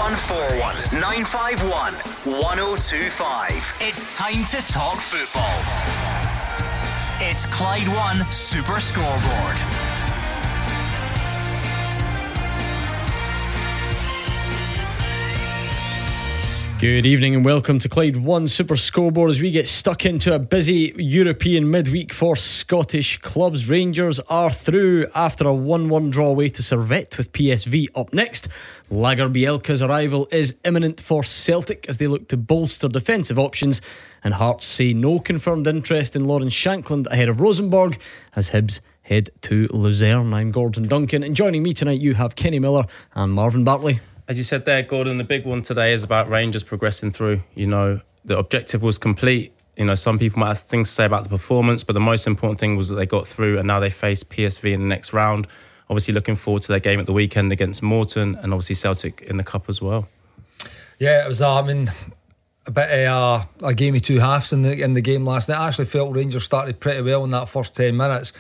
0141 951 1025. It's time to talk football. It's Clyde One Super Scoreboard. Good evening and welcome to Clyde One Super Scoreboard as we get stuck into a busy European midweek for Scottish clubs. Rangers are through after a 1-1 draw away to Servette with PSV up next. Lager Bielka's arrival is imminent for Celtic as they look to bolster defensive options, and Hearts say no confirmed interest in Lawrence Shankland ahead of Rosenborg as Hibs head to Luzerne. I'm Gordon Duncan, and joining me tonight you have Kenny Miller and Marvin Bartley. As you said there, Gordon, the big one today is about Rangers progressing through. You know, the objective was complete. You know, some people might have things to say about the performance, but the most important thing was that they got through and now they face PSV in the next round. Obviously looking forward to their game at the weekend against Morton and obviously Celtic in the Cup as well. Yeah, it was, a bit of a game of two halves in the game last night. I actually felt Rangers started pretty well in that first 10 minutes.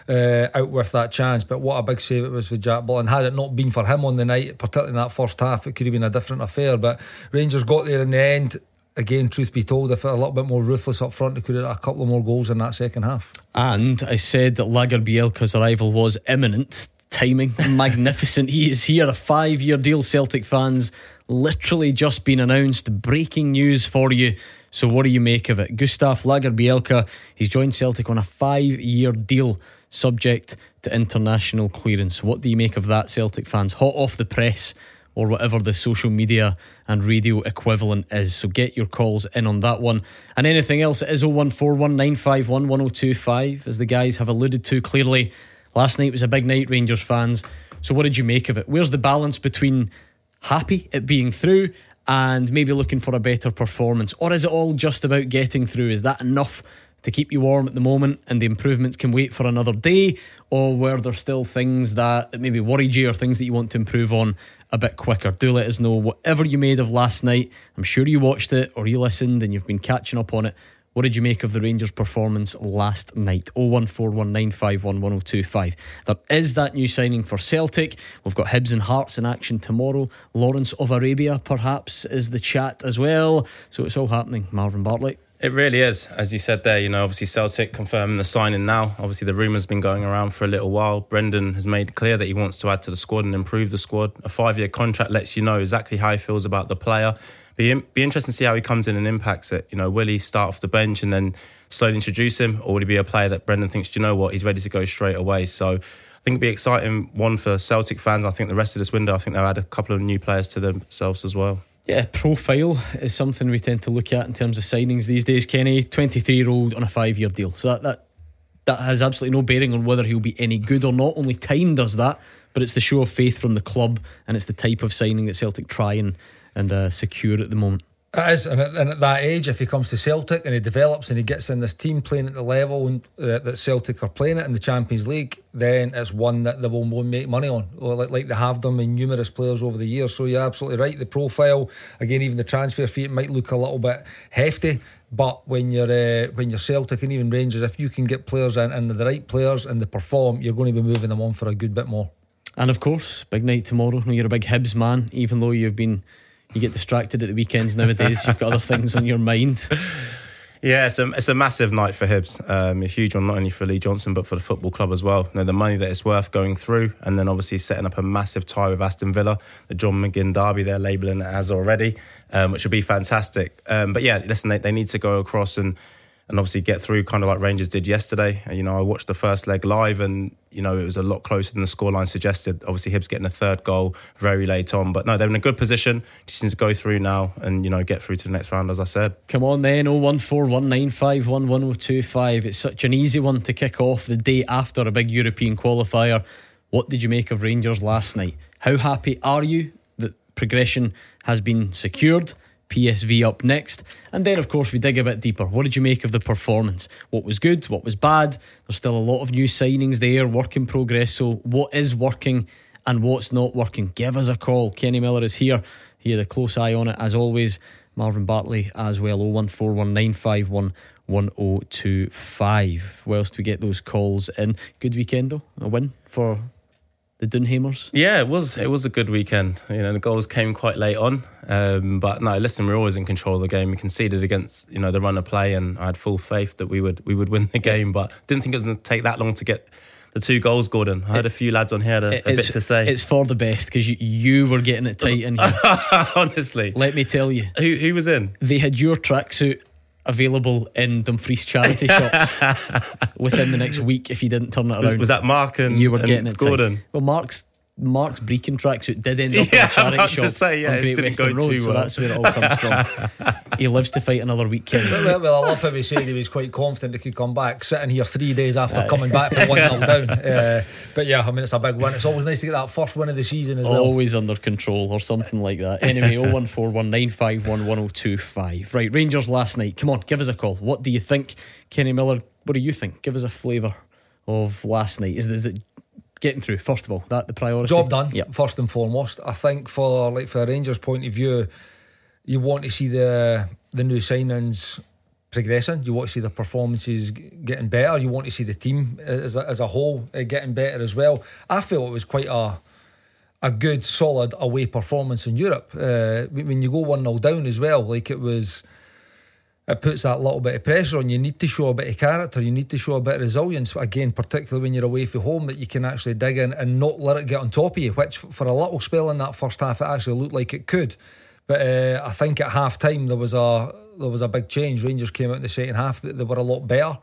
Out with that chance, but what a big save it was for Jack Butland. Had it not been for him on the night, particularly in that first half, it could have been a different affair. But Rangers got there in the end. Again, truth be told, if they're a little bit more ruthless up front, they could have had a couple of more goals in that second half. And I said that Lager Bielka's arrival was imminent. Timing magnificent. He is here. A 5-year deal, Celtic fans. Literally just been announced. Breaking news for you. So what do you make of it? Gustav Lager Bielka, he's joined Celtic on a 5-year deal subject to international clearance. What do you make of that, Celtic fans? Hot off the press, or whatever the social media and radio equivalent is. So get your calls in on that one. And anything else, it is 0141 951 1025, as the guys have alluded to clearly. Last night was a big night, Rangers fans. So what did you make of it? Where's the balance between happy at being through and maybe looking for a better performance? Or is it all just about getting through? Is that enough to keep you warm at the moment and the improvements can wait for another day? Or were there still things that maybe worried you or things that you want to improve on a bit quicker? Do let us know whatever you made of last night. I'm sure you watched it or you listened and you've been catching up on it. What did you make of the Rangers performance last night? 0141 951 1025. There is that new signing for Celtic. We've got Hibs and Hearts in action tomorrow. Lawrence of Arabia perhaps is the chat as well. So it's all happening. Marvin Bartley. It really is, as you said there. You know, obviously Celtic confirming the signing now. Obviously the rumour's been going around for a little while. Brendan has made clear that he wants to add to the squad and improve the squad. A 5-year contract lets you know exactly how he feels about the player. Be interesting to see how he comes in and impacts it. You know, will he start off the bench and then slowly introduce him, or will he be a player that Brendan thinks, do you know what, he's ready to go straight away? So I think it'll be exciting one for Celtic fans. I think the rest of this window, I think they'll add a couple of new players to themselves as well. Yeah, profile is something we tend to look at in terms of signings these days, Kenny. 23-year-old on a 5-year deal. So that has absolutely no bearing on whether he'll be any good or not. Only time does that. But it's the show of faith from the club, and it's the type of signing that Celtic try and secure at the moment. It is, and at that age, if he comes to Celtic and he develops and he gets in this team playing at the level that Celtic are playing at in the Champions League, then it's one that they will make money on, or like they have done with numerous players over the years. So you're absolutely right. The profile, again, even the transfer fee, it might look a little bit hefty, but when you're Celtic and even Rangers, if you can get players in and the right players and they perform, you're going to be moving them on for a good bit more. And of course, big night tomorrow. You're a big Hibs man, even though you get distracted at the weekends nowadays. You've got other things on your mind. Yeah, it's a massive night for Hibs. A huge one, not only for Lee Johnson but for the football club as well. You know, the money that it's worth going through, and then obviously setting up a massive tie with Aston Villa, the John McGinn derby they're labelling it as already, which would be fantastic. But yeah, listen, they need to go across and obviously get through, kind of like Rangers did yesterday. You know, I watched the first leg live and, you know, it was a lot closer than the scoreline suggested. Obviously Hibs getting a third goal very late on, but no, they're in a good position. Just need to go through now and, you know, get through to the next round, as I said. Come on then, 014195 1025. It's such an easy one to kick off the day after a big European qualifier. What did you make of Rangers last night? How happy are you that progression has been secured? PSV up next, and then of course we dig a bit deeper. What did you make of the performance? What was good? What was bad? There's still a lot of new signings there, work in progress. So what is working and what's not working? Give us a call. Kenny Miller is here. He had a close eye on it as always. Marvin Bartley as well. 0141951 1025. Whilst we get those calls in, good weekend though. A win for Dunhamers? Yeah, it was a good weekend. The goals came quite late on, but no, listen, we're always in control of the game. We conceded against the run of play, and I had full faith that we would win the game, but didn't think it was going to take that long to get the 2 goals, Gordon. I heard a few lads on here had a bit to say. It's for the best, because you were getting it tight in here. Honestly, let me tell you, who was in? They had your tracksuit available in Dumfries charity shops within the next week if you didn't turn it around. Was that Mark and you were getting it Gordon? Tight. Well, Mark's Brecon tracksuit did end up in a charity shop on Great Western Road, so that's where it all comes from. He lives to fight another weekend. Well, I love how he said he was quite confident he could come back, sitting here 3 days after coming back from 1-0 down. But yeah, I mean, it's a big win. It's always nice to get that first win of the season as well. Always under control or something like that. Anyway, 01419511025. Right, Rangers last night. Come on, give us a call. What do you think? Kenny Miller, what do you think? Give us a flavour of last night. Is it getting through, first of all, that the priority? Job done, yep. First and foremost. I think for a Rangers point of view, you want to see the new signings progressing. You want to see the performances getting better. You want to see the team as a whole getting better as well. I feel it was quite a good, solid away performance in Europe. When you go 1-0 down as well, it puts that little bit of pressure on. You need to show a bit of character. You need to show a bit of resilience. Again, particularly when you're away from home, that you can actually dig in and not let it get on top of you, which for a little spell in that first half, it actually looked like it could. But I think at half time there was a big change. Rangers came out in the second half, they were a lot better.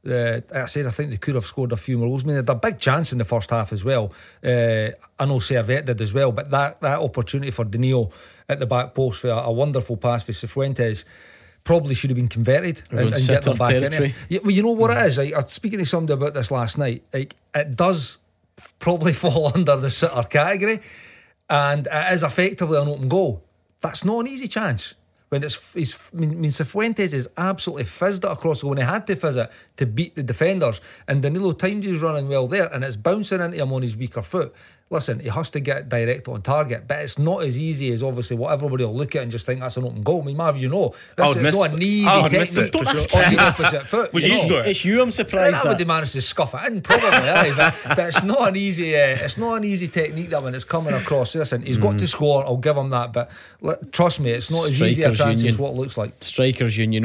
I think they could have scored a few more goals. I mean, they had a big chance in the first half as well. I know Servette did as well, but that opportunity for Danilo at the back post for a wonderful pass for Cifuentes probably should have been converted and get them back in there. Yeah, well, you know what it is? I was speaking to somebody about this last night. It does probably fall under the sitter category, and it is effectively an open goal. That's not an easy chance. When Cifuentes is absolutely fizzed it across the goal, and he had to fizz it to beat the defenders, and Danilo timed his running well there, and it's bouncing into him on his weaker foot. Listen, he has to get direct on target, but it's not as easy as obviously what everybody will look at and just think that's an open goal. I mean, Marv, it's not an easy technique on the opposite foot. It's you, I'm surprised that would they managed to scuff it in, probably, but it's not an easy technique that when it's coming across. Listen, he's got to score, I'll give him that, but trust me, it's not as easy a chance as what it looks like. Strikers Union,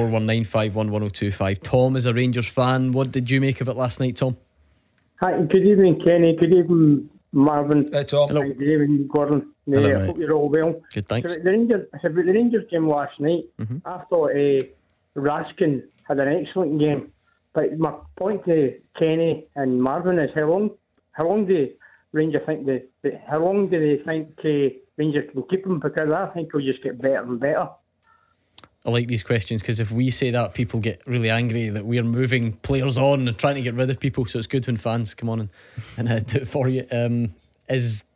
01419511025. Tom is a Rangers fan. What did you make of it last night, Tom? Hi, good evening, Kenny. Good evening, Marvin. Hey, Tom. Hello. Good evening, Gordon. Hello, I hope you're all well. Good, thanks. So the Rangers game last night, I thought Raskin had an excellent game. But my point to Kenny and Marvin is how long do Rangers think how long do they think Rangers can keep him? Because I think he'll just get better and better. I like these questions because if we say that, people get really angry that we're moving players on and trying to get rid of people. So it's good when fans come on and do it for you. He's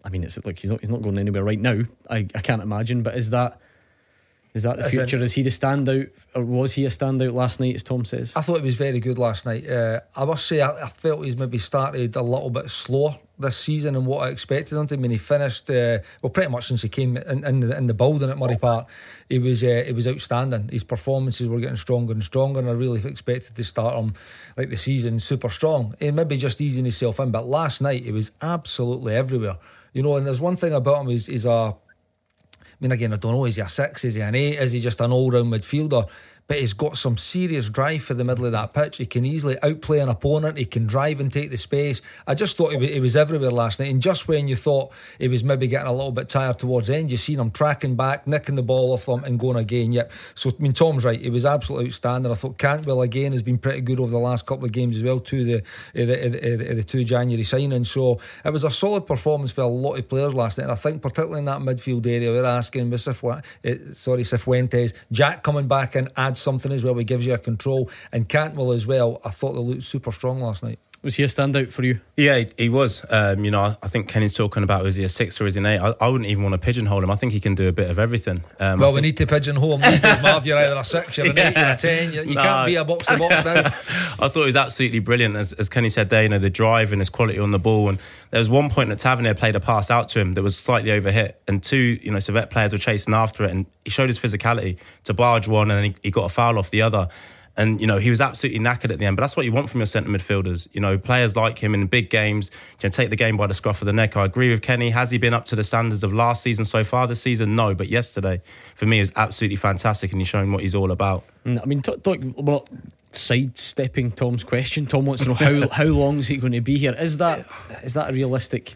not going anywhere right now. I can't imagine. But is that the future? Is he the standout, or was he a standout last night, as Tom says? I thought he was very good last night. I must say, I felt he's maybe started a little bit slower this season than what I expected him to. I mean, he finished pretty much since he came in the building at Murray Park. He was outstanding. His performances were getting stronger and stronger, and I really expected to start him like the season super strong. He maybe just easing himself in, but last night he was absolutely everywhere. And there's one thing about him is I mean, again, I don't know, is he a 6, is he an 8, is he just an all-round midfielder? But he's got some serious drive for the middle of that pitch. He can easily outplay an opponent. He can drive and take the space. I just thought he was everywhere last night. And just when you thought he was maybe getting a little bit tired towards the end, you seen him tracking back, nicking the ball off them and going again. Yep. So, I mean, Tom's right. He was absolutely outstanding. I thought Cantwell, again, has been pretty good over the last couple of games as well, to the 2 January signings. So it was a solid performance for a lot of players last night. And I think particularly in that midfield area, we're asking with Cifuentes, Jack coming back and adds something as well. He gives you a control, and Cantwell as well. I thought they looked super strong last night. Was he a standout for you? Yeah, he was. I think Kenny's talking about, is he a 6 or is he an 8? I wouldn't even want to pigeonhole him. I think he can do a bit of everything. We need to pigeonhole him these days, Marv. You're either a 6, you're an 8, you're a 10. You can't be a box-to-box now. I thought he was absolutely brilliant. As Kenny said there, the drive and his quality on the ball. And there was one point that Tavernier played a pass out to him that was slightly overhit, and 2, Servette players were chasing after it, and he showed his physicality to barge one, and then he got a foul off the other. And, he was absolutely knackered at the end. But that's what you want from your centre midfielders. Players like him in big games, take the game by the scruff of the neck. I agree with Kenny. Has he been up to the standards of last season so far this season? No. But yesterday, for me, is absolutely fantastic, and he's showing what he's all about. I mean, we're not sidestepping Tom's question. Tom wants to know how long is he going to be here? Is that a realistic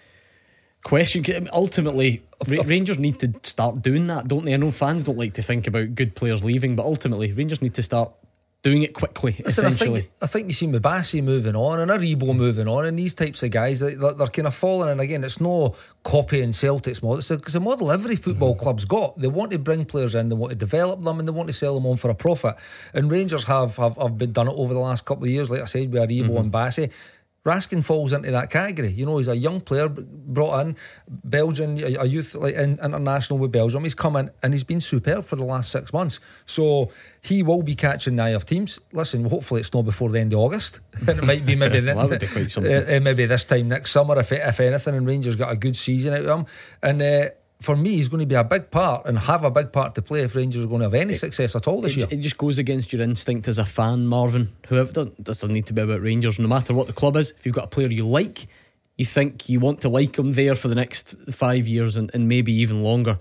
question? Ultimately, Rangers need to start doing that, don't they? I know fans don't like to think about good players leaving, but ultimately Rangers need to start doing it quickly. Listen, essentially, I think you see Mabasi moving on and Aribo moving on, and these types of guys they're kind of falling. And again, it's no copying Celtic's model. It's a model every football club's got. They want to bring players in, they want to develop them, and they want to sell them on for a profit. And Rangers have been done it over the last couple of years, like I said, with Aribo and Bassey. Raskin falls into that category. He's a young player brought in, Belgian, a youth international with Belgium. He's come in and he's been superb for the last 6 months. So he will be catching the eye of teams. Listen, hopefully it's not before the end of August. It might be maybe that would be quite something. Maybe this time next summer if anything, and Rangers got a good season out of him. And for me, he's going to be a big part and have a big part to play if Rangers are going to have any success at all this year. It just goes against your instinct as a fan, Marvin. Whoever doesn't need to be about Rangers, no matter what the club is. If you've got a player you like, you think you want to like him there for the next 5 years and maybe even longer.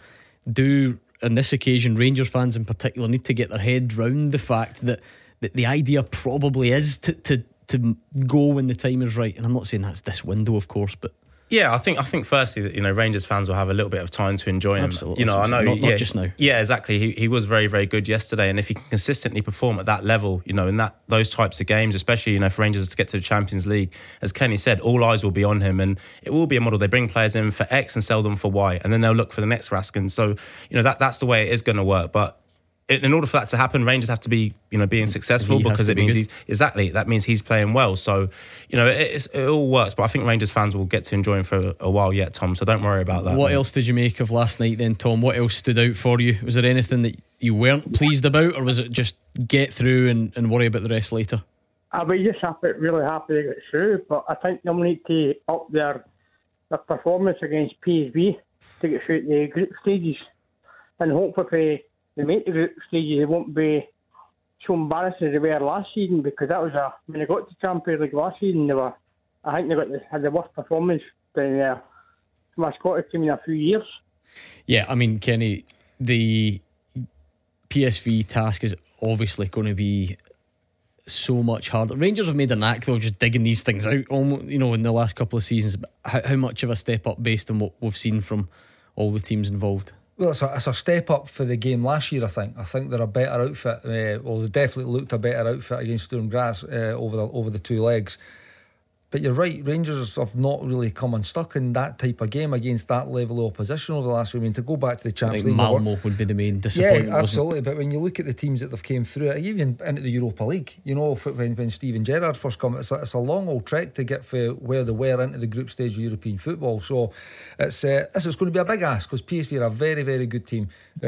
On this occasion, Rangers fans in particular need to get their head round the fact that the idea probably is to go when the time is right. And I'm not saying that's this window, of course, but yeah, I think firstly that Rangers fans will have a little bit of time to enjoy him. Absolutely. I know not just now. Yeah, exactly. He was very, very good yesterday, and if he can consistently perform at that level, in those types of games, especially for Rangers to get to the Champions League, as Kenny said, all eyes will be on him, and it will be a model. They bring players in for X and sell them for Y, and then they'll look for the next Raskin. So that's the way it is going to work, but. In order for that to happen, Rangers have to be, being successful because it means that means he's playing well. So, it all works. But I think Rangers fans will get to enjoy him for a while yet, Tom. So don't worry about that. What else did you make of last night then, Tom? What else stood out for you? Was there anything that you weren't pleased about, or was it just get through and worry about the rest later? I was just really happy to get through, but I think they'll need to up their performance against PSV to get through the group stages, and hopefully. They make the group stages, they won't be so embarrassed as they were last season, because that was when they got to Champions League last season, had the worst performance from a Scottish team in a few years. Yeah, I mean, Kenny, the PSV task is obviously going to be so much harder. Rangers have made a knack though of just digging these things out, almost, in the last couple of seasons. But how much of a step up based on what we've seen from all the teams involved? Well, it's a step up for the game last year, I think. I think they're a better outfit. They definitely looked a better outfit against Sturm Graz over the two legs. But you're right, Rangers have not really come unstuck in that type of game against that level of opposition over the last week. I mean, to go back to the Champions League, Malmo would be the main disappointment. Yeah, absolutely. But when you look at the teams that they've came through, even into the Europa League, when Steven Gerrard first come, it's a long old trek to get for where they were into the group stage of European football. So it's going to be a big ask, because PSV are a very, very good team.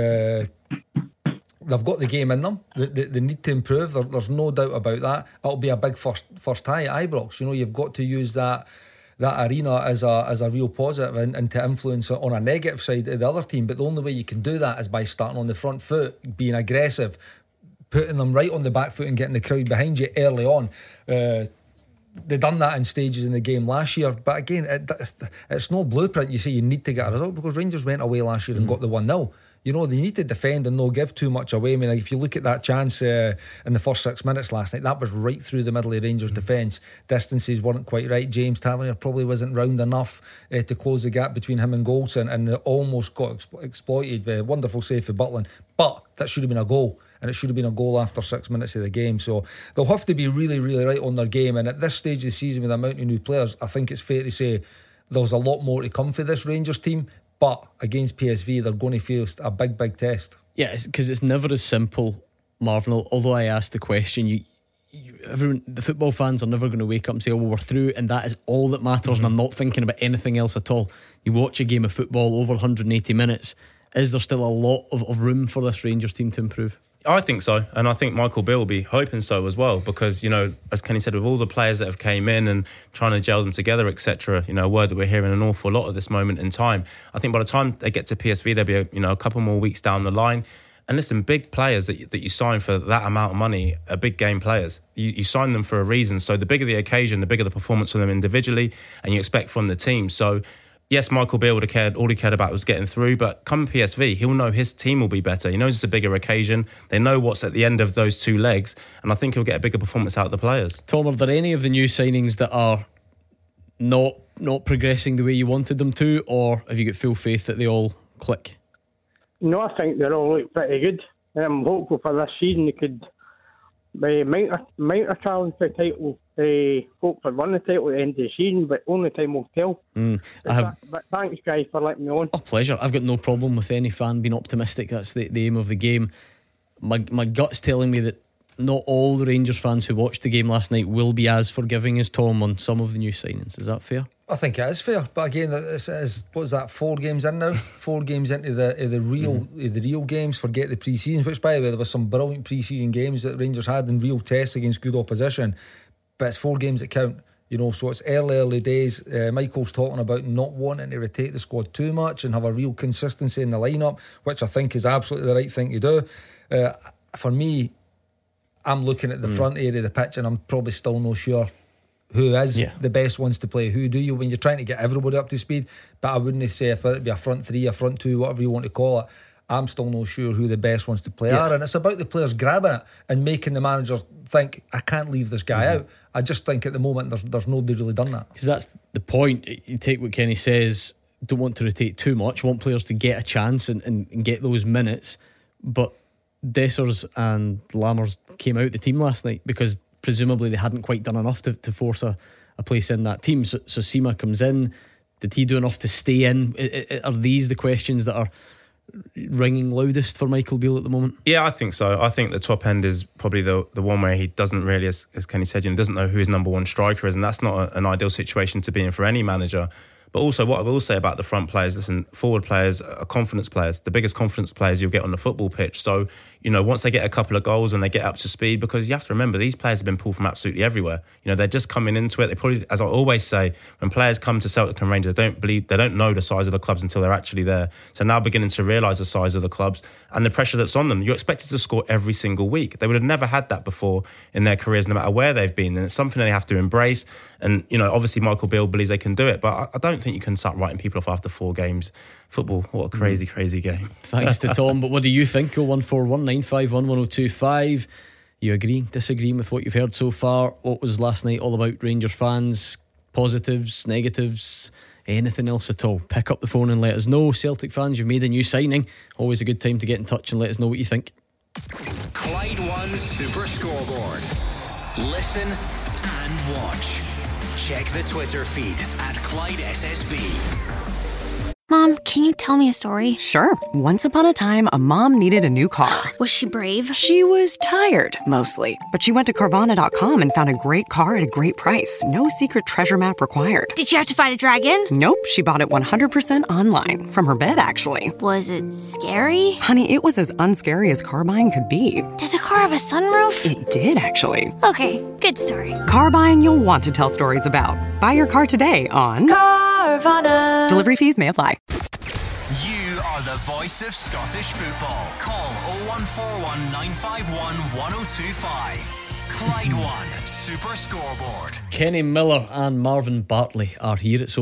They've got the game in them. They need to improve. There's no doubt about that. It'll be a big first tie at Ibrox. You've got to use that arena as a real positive and to influence on a negative side of the other team. But the only way you can do that is by starting on the front foot, being aggressive, putting them right on the back foot and getting the crowd behind you early on. They done that in stages in the game last year, but again, it's no blueprint. You say you need to get a result, because Rangers went away last year and got the 1-0. They need to defend and not give too much away. I mean, if you look at that chance in the first 6 minutes last night, that was right through the middle of Rangers' defence. Distances weren't quite right. James Tavernier probably wasn't round enough to close the gap between him and Goldson, and they almost got exploited. Wonderful save for Butland, but that should have been a goal, and it should have been a goal after 6 minutes of the game. So they'll have to be really, really right on their game. And at this stage of the season, with the amount of new players, I think it's fair to say there's a lot more to come for this Rangers team. But against PSV, they're going to face a big, big test. Yeah, because it's never as simple, Marvin. Although I asked the question, everyone, the football fans are never going to wake up and say, "Oh, well, we're through," and that is all that matters. And I'm not thinking about anything else at all. You watch a game of football over 180 minutes. Is there still a lot of room for this Rangers team to improve? I think so, and I think Michael Beale will be hoping so as well, because as Kenny said, with all the players that have came in and trying to gel them together, etc., a word that we're hearing an awful lot at this moment in time. I think by the time they get to PSV, there'll be a couple more weeks down the line, And listen, big players that you sign for that amount of money are big game players. You sign them for a reason. So the bigger the occasion, the bigger the performance from them individually, and you expect from the team. So yes, Michael Beale would have cared. All he cared about was getting through. But come PSV, he'll know his team will be better. He knows it's a bigger occasion. They know what's at the end of those two legs, and I think he'll get a bigger performance out of the players. Tom, are there any of the new signings that are not progressing the way you wanted them to, or have you got full faith that they all click? No, I think they're all look pretty good. I'm hopeful for this season they could might a challenge for the title. Hopefully win the title at the end of the season, but only time will tell. But thanks, guys, for letting me on. Oh, pleasure. I've got no problem with any fan being optimistic. That's the aim of the game. My gut's telling me that not all the Rangers fans who watched the game last night will be as forgiving as Tom on some of the new signings. Is that fair? I think it is fair, but again, this is, what is that, 4 games in now? 4 games into the real games. Forget the pre-season, which, by the way, there was some brilliant pre-season games that Rangers had in real tests against good opposition. But it's 4 games that count, so it's early days. Michael's talking about not wanting to rotate the squad too much and have a real consistency in the lineup, which I think is absolutely the right thing to do. For me, I'm looking at the front area of the pitch and I'm probably still not sure who is the best ones to play. Who do you, when you're trying to get everybody up to speed? But I wouldn't say if it'd be a front 3, a front 2, whatever you want to call it. I'm still not sure who the best ones to play are, and it's about the players grabbing it and making the manager think, I can't leave this guy out. I just think at the moment there's nobody really done that. Because that's the point. You take what Kenny says, don't want to rotate too much, want players to get a chance and get those minutes, but Dessers and Lammers came out the team last night because presumably they hadn't quite done enough to force a place in that team. So Sima comes in. Did he do enough to stay in? Are these the questions that are ringing loudest for Michael Beale at the moment? Yeah, I think so. I think the top end is probably the one where he doesn't really, as Kenny said, doesn't know who his number one striker is, and that's not an ideal situation to be in for any manager. But also what I will say about the front players, listen, forward players are confidence players, the biggest confidence players you'll get on the football pitch. So, once they get a couple of goals and they get up to speed, because you have to remember, these players have been pulled from absolutely everywhere. They're just coming into it. They probably, as I always say, when players come to Celtic and Rangers, they don't know the size of the clubs until they're actually there. So now beginning to realise the size of the clubs and the pressure that's on them. You're expected to score every single week. They would have never had that before in their careers, no matter where they've been. And it's something they have to embrace. And, obviously Michael Beale believes they can do it, but I don't think you can start writing people off after 4 games. Football, what a crazy game. Thanks to Tom. But what do you think? 0141951 1025. You agreeing, disagreeing with what you've heard so far? What was last night all about Rangers fans? Positives, negatives, anything else at all? Pick up the phone and let us know. Celtic fans, you've made a new signing. Always a good time to get in touch and let us know what you think. Clyde One Super Scoreboard. Listen and watch. Check the Twitter feed at Clyde SSB. Mom, can you tell me a story? Sure. Once upon a time, a mom needed a new car. Was she brave? She was tired, mostly. But she went to Carvana.com and found a great car at a great price. No secret treasure map required. Did she have to fight a dragon? Nope. She bought it 100% online. From her bed, actually. Was it scary? Honey, it was as unscary as car buying could be. Did the car have a sunroof? It did, actually. Okay, good story. Car buying you'll want to tell stories about. Buy your car today on Carvana. Delivery fees may apply. You are the voice of Scottish football. Call 0141 951 1025. Clyde One Super Scoreboard. Kenny Miller and Marvin Bartley are here. It's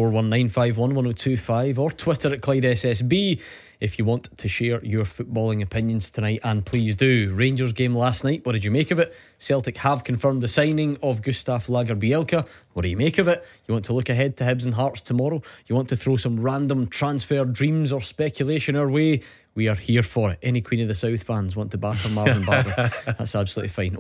01419511025 or Twitter at Clyde SSB if you want to share your footballing opinions tonight, and please do. Rangers game last night, what did you make of it? Celtic have confirmed the signing of Gustav Lagerbielke. What do you make of it? You want to look ahead to Hibs and Hearts tomorrow? You want to throw some random transfer dreams or speculation our way? We are here for it. Any Queen of the South fans want to batter Marvin Bartley? That's absolutely fine.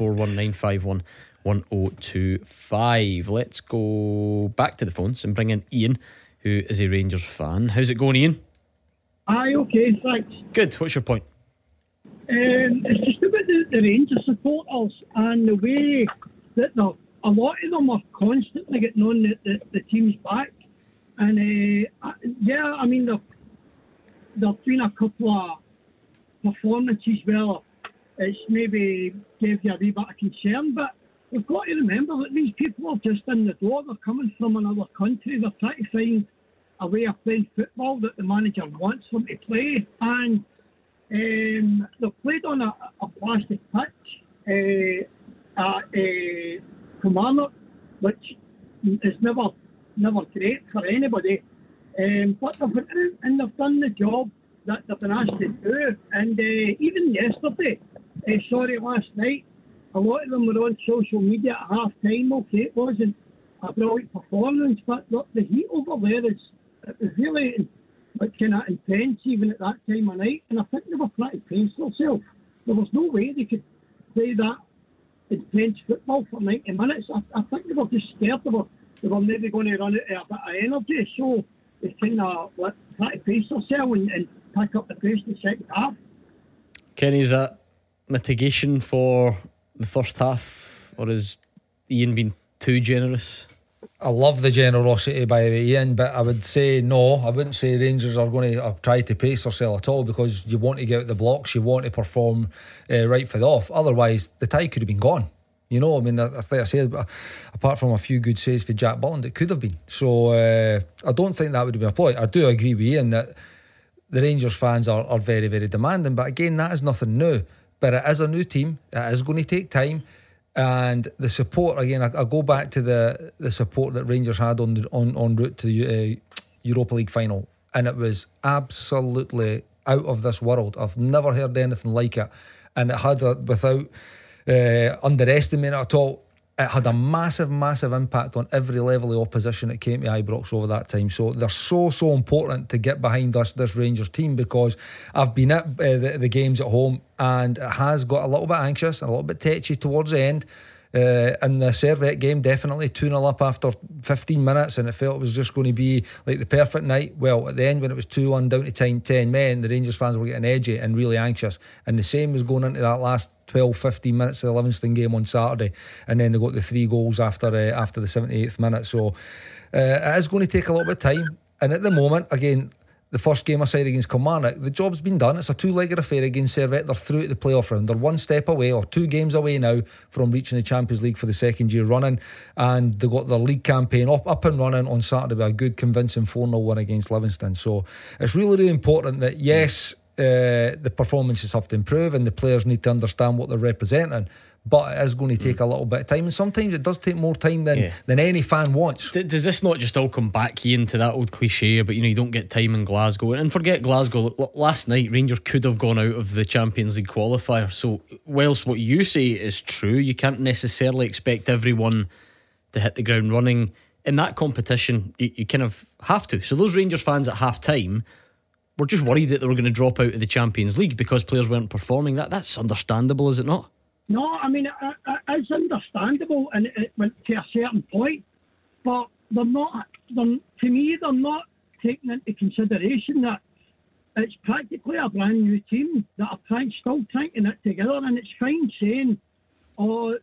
01419511025. Let's go back to the phones and bring in Ian, who is a Rangers fan. How's it going, Ian? Aye, okay, thanks. Good. What's your point? It's just about the Rangers supporters and the way that a lot of them are constantly getting on the team's back. And I mean, there've been a couple of performances where it's maybe gave you a wee bit of concern, but we've got to remember that these people are just in the door. They're coming from another country. They're trying to find a way of playing football that the manager wants them to play, and They've played on a plastic pitch at Kilmarnock, which is never great for anybody. But they've been out and they've done the job that they've been asked to do. And even yesterday, last night, a lot of them were on social media at half time. Okay, it wasn't a brilliant performance, but look, the heat over there it was really kind of intense even at that time of night. And I think they were trying to pace themselves. There was no way they could play that intense football for 90 minutes. I think they were just scared they were maybe going to run out of a bit of energy. So they kind of try to pace themselves and pick up the pace in the second half. Kenny, is that mitigation for the first half, or is Ian being too generous? I love the generosity, by the way, Ian, but I would say no. I wouldn't say Rangers are going to try to pace themselves at all, because you want to get out the blocks, you want to perform right for the off. Otherwise, the tie could have been gone. You know, I mean, like I said, apart from a few good saves for Jack Butland, it could have been. So I don't think that would have been a ploy. I do agree with Ian that the Rangers fans are very, very demanding, but again, that is nothing new. But it is a new team, it is going to take time. And the support, again, I go back to the support that Rangers had on route to the Europa League final, and it was absolutely out of this world. I've never heard anything like it, and it had without underestimating it at all, it had a massive impact on every level of opposition that came to Ibrox over that time. So they're so important to get behind this Rangers team, because I've been at the games at home, and it has got a little bit anxious and a little bit tetchy towards the end. In the Servette game, definitely 2-0 up after 15 minutes, and it felt it was just going to be like the perfect night. Well, at the end, when it was 2-1 down to time 10 men, the Rangers fans were getting edgy and really anxious, and the same was going into that last 12-15 minutes of the Livingston game on Saturday, and then they got the 3 goals after the 78th minute. So it is going to take a little bit of time, and at the moment, again, the first game aside against Kilmarnock, the job's been done. It's a 2-legged affair against Servette. They're through to the playoff round. They're 1 step away, or 2 games away now, from reaching the Champions League for the second year running, and they got their league campaign up and running on Saturday with a good convincing 4-0 win against Livingston. So it's really important that, yes, the performances have to improve and the players need to understand what they're representing, but it is going to take a little bit of time, and sometimes it does take more time than any fan wants. Does this not just all come back into that old cliche, but you don't get time in Glasgow? And forget Glasgow, last night Rangers could have gone out of the Champions League qualifier. So whilst what you say is true, you can't necessarily expect everyone to hit the ground running in that competition. You kind of have to. So those Rangers fans at half time were just worried that they were going to drop out of the Champions League because players weren't performing. That's understandable, is it not? No, I mean, it's understandable, and it went to a certain point, but they're not, to me, they're not taking into consideration that it's practically a brand new team that are still trying to knit together, and it's fine saying, we're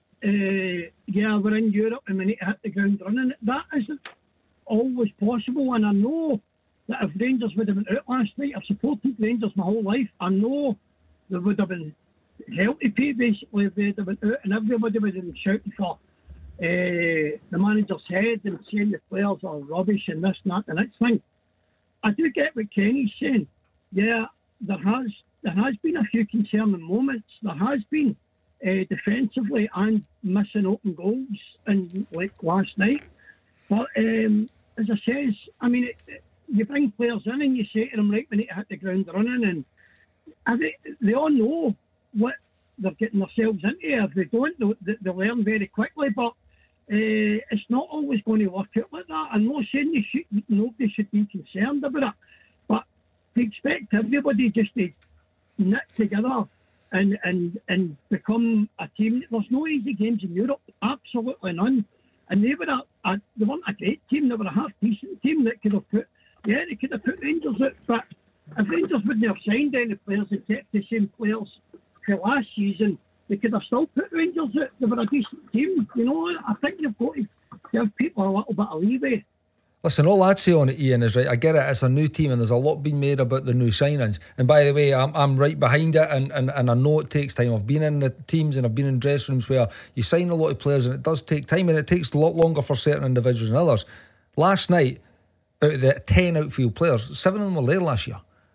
in Europe and we need to hit the ground running. That isn't always possible, and I know that if Rangers would have been out last night, I've supported Rangers my whole life, I know they would have been hell to pay, basically, if they'd have been out, and everybody would have been shouting for the manager's head and saying the players are rubbish and this and that the next thing. I do get what Kenny's saying. Yeah, there has been a few concerning moments. There has been defensively and missing open goals, and like last night. But as I says, I mean, you bring players in and you say to them, right, we need to hit the ground running, and they all know what they're getting themselves into. If they don't, they learn very quickly, but it's not always going to work out like that. I'm not saying nobody should be concerned about it, but to expect everybody just to knit together and become a team. There's no easy games in Europe, absolutely none. And they weren't a great team, they were a half-decent team that could have put Rangers out, but if Rangers wouldn't have signed any players and kept the same players for last season, they could have still put Rangers out. They were a decent team, I think you've got to give people a little bit of leeway. Listen, all I'd say on it, Ian, is right, I get it, it's a new team and there's a lot being made about the new signings, and by the way, I'm right behind it, and I know it takes time. I've been in the teams and I've been in dressing rooms where you sign a lot of players and it does take time, and it takes a lot longer for certain individuals than others. Last night, out of the 10 outfield players, 7 of them were there last year.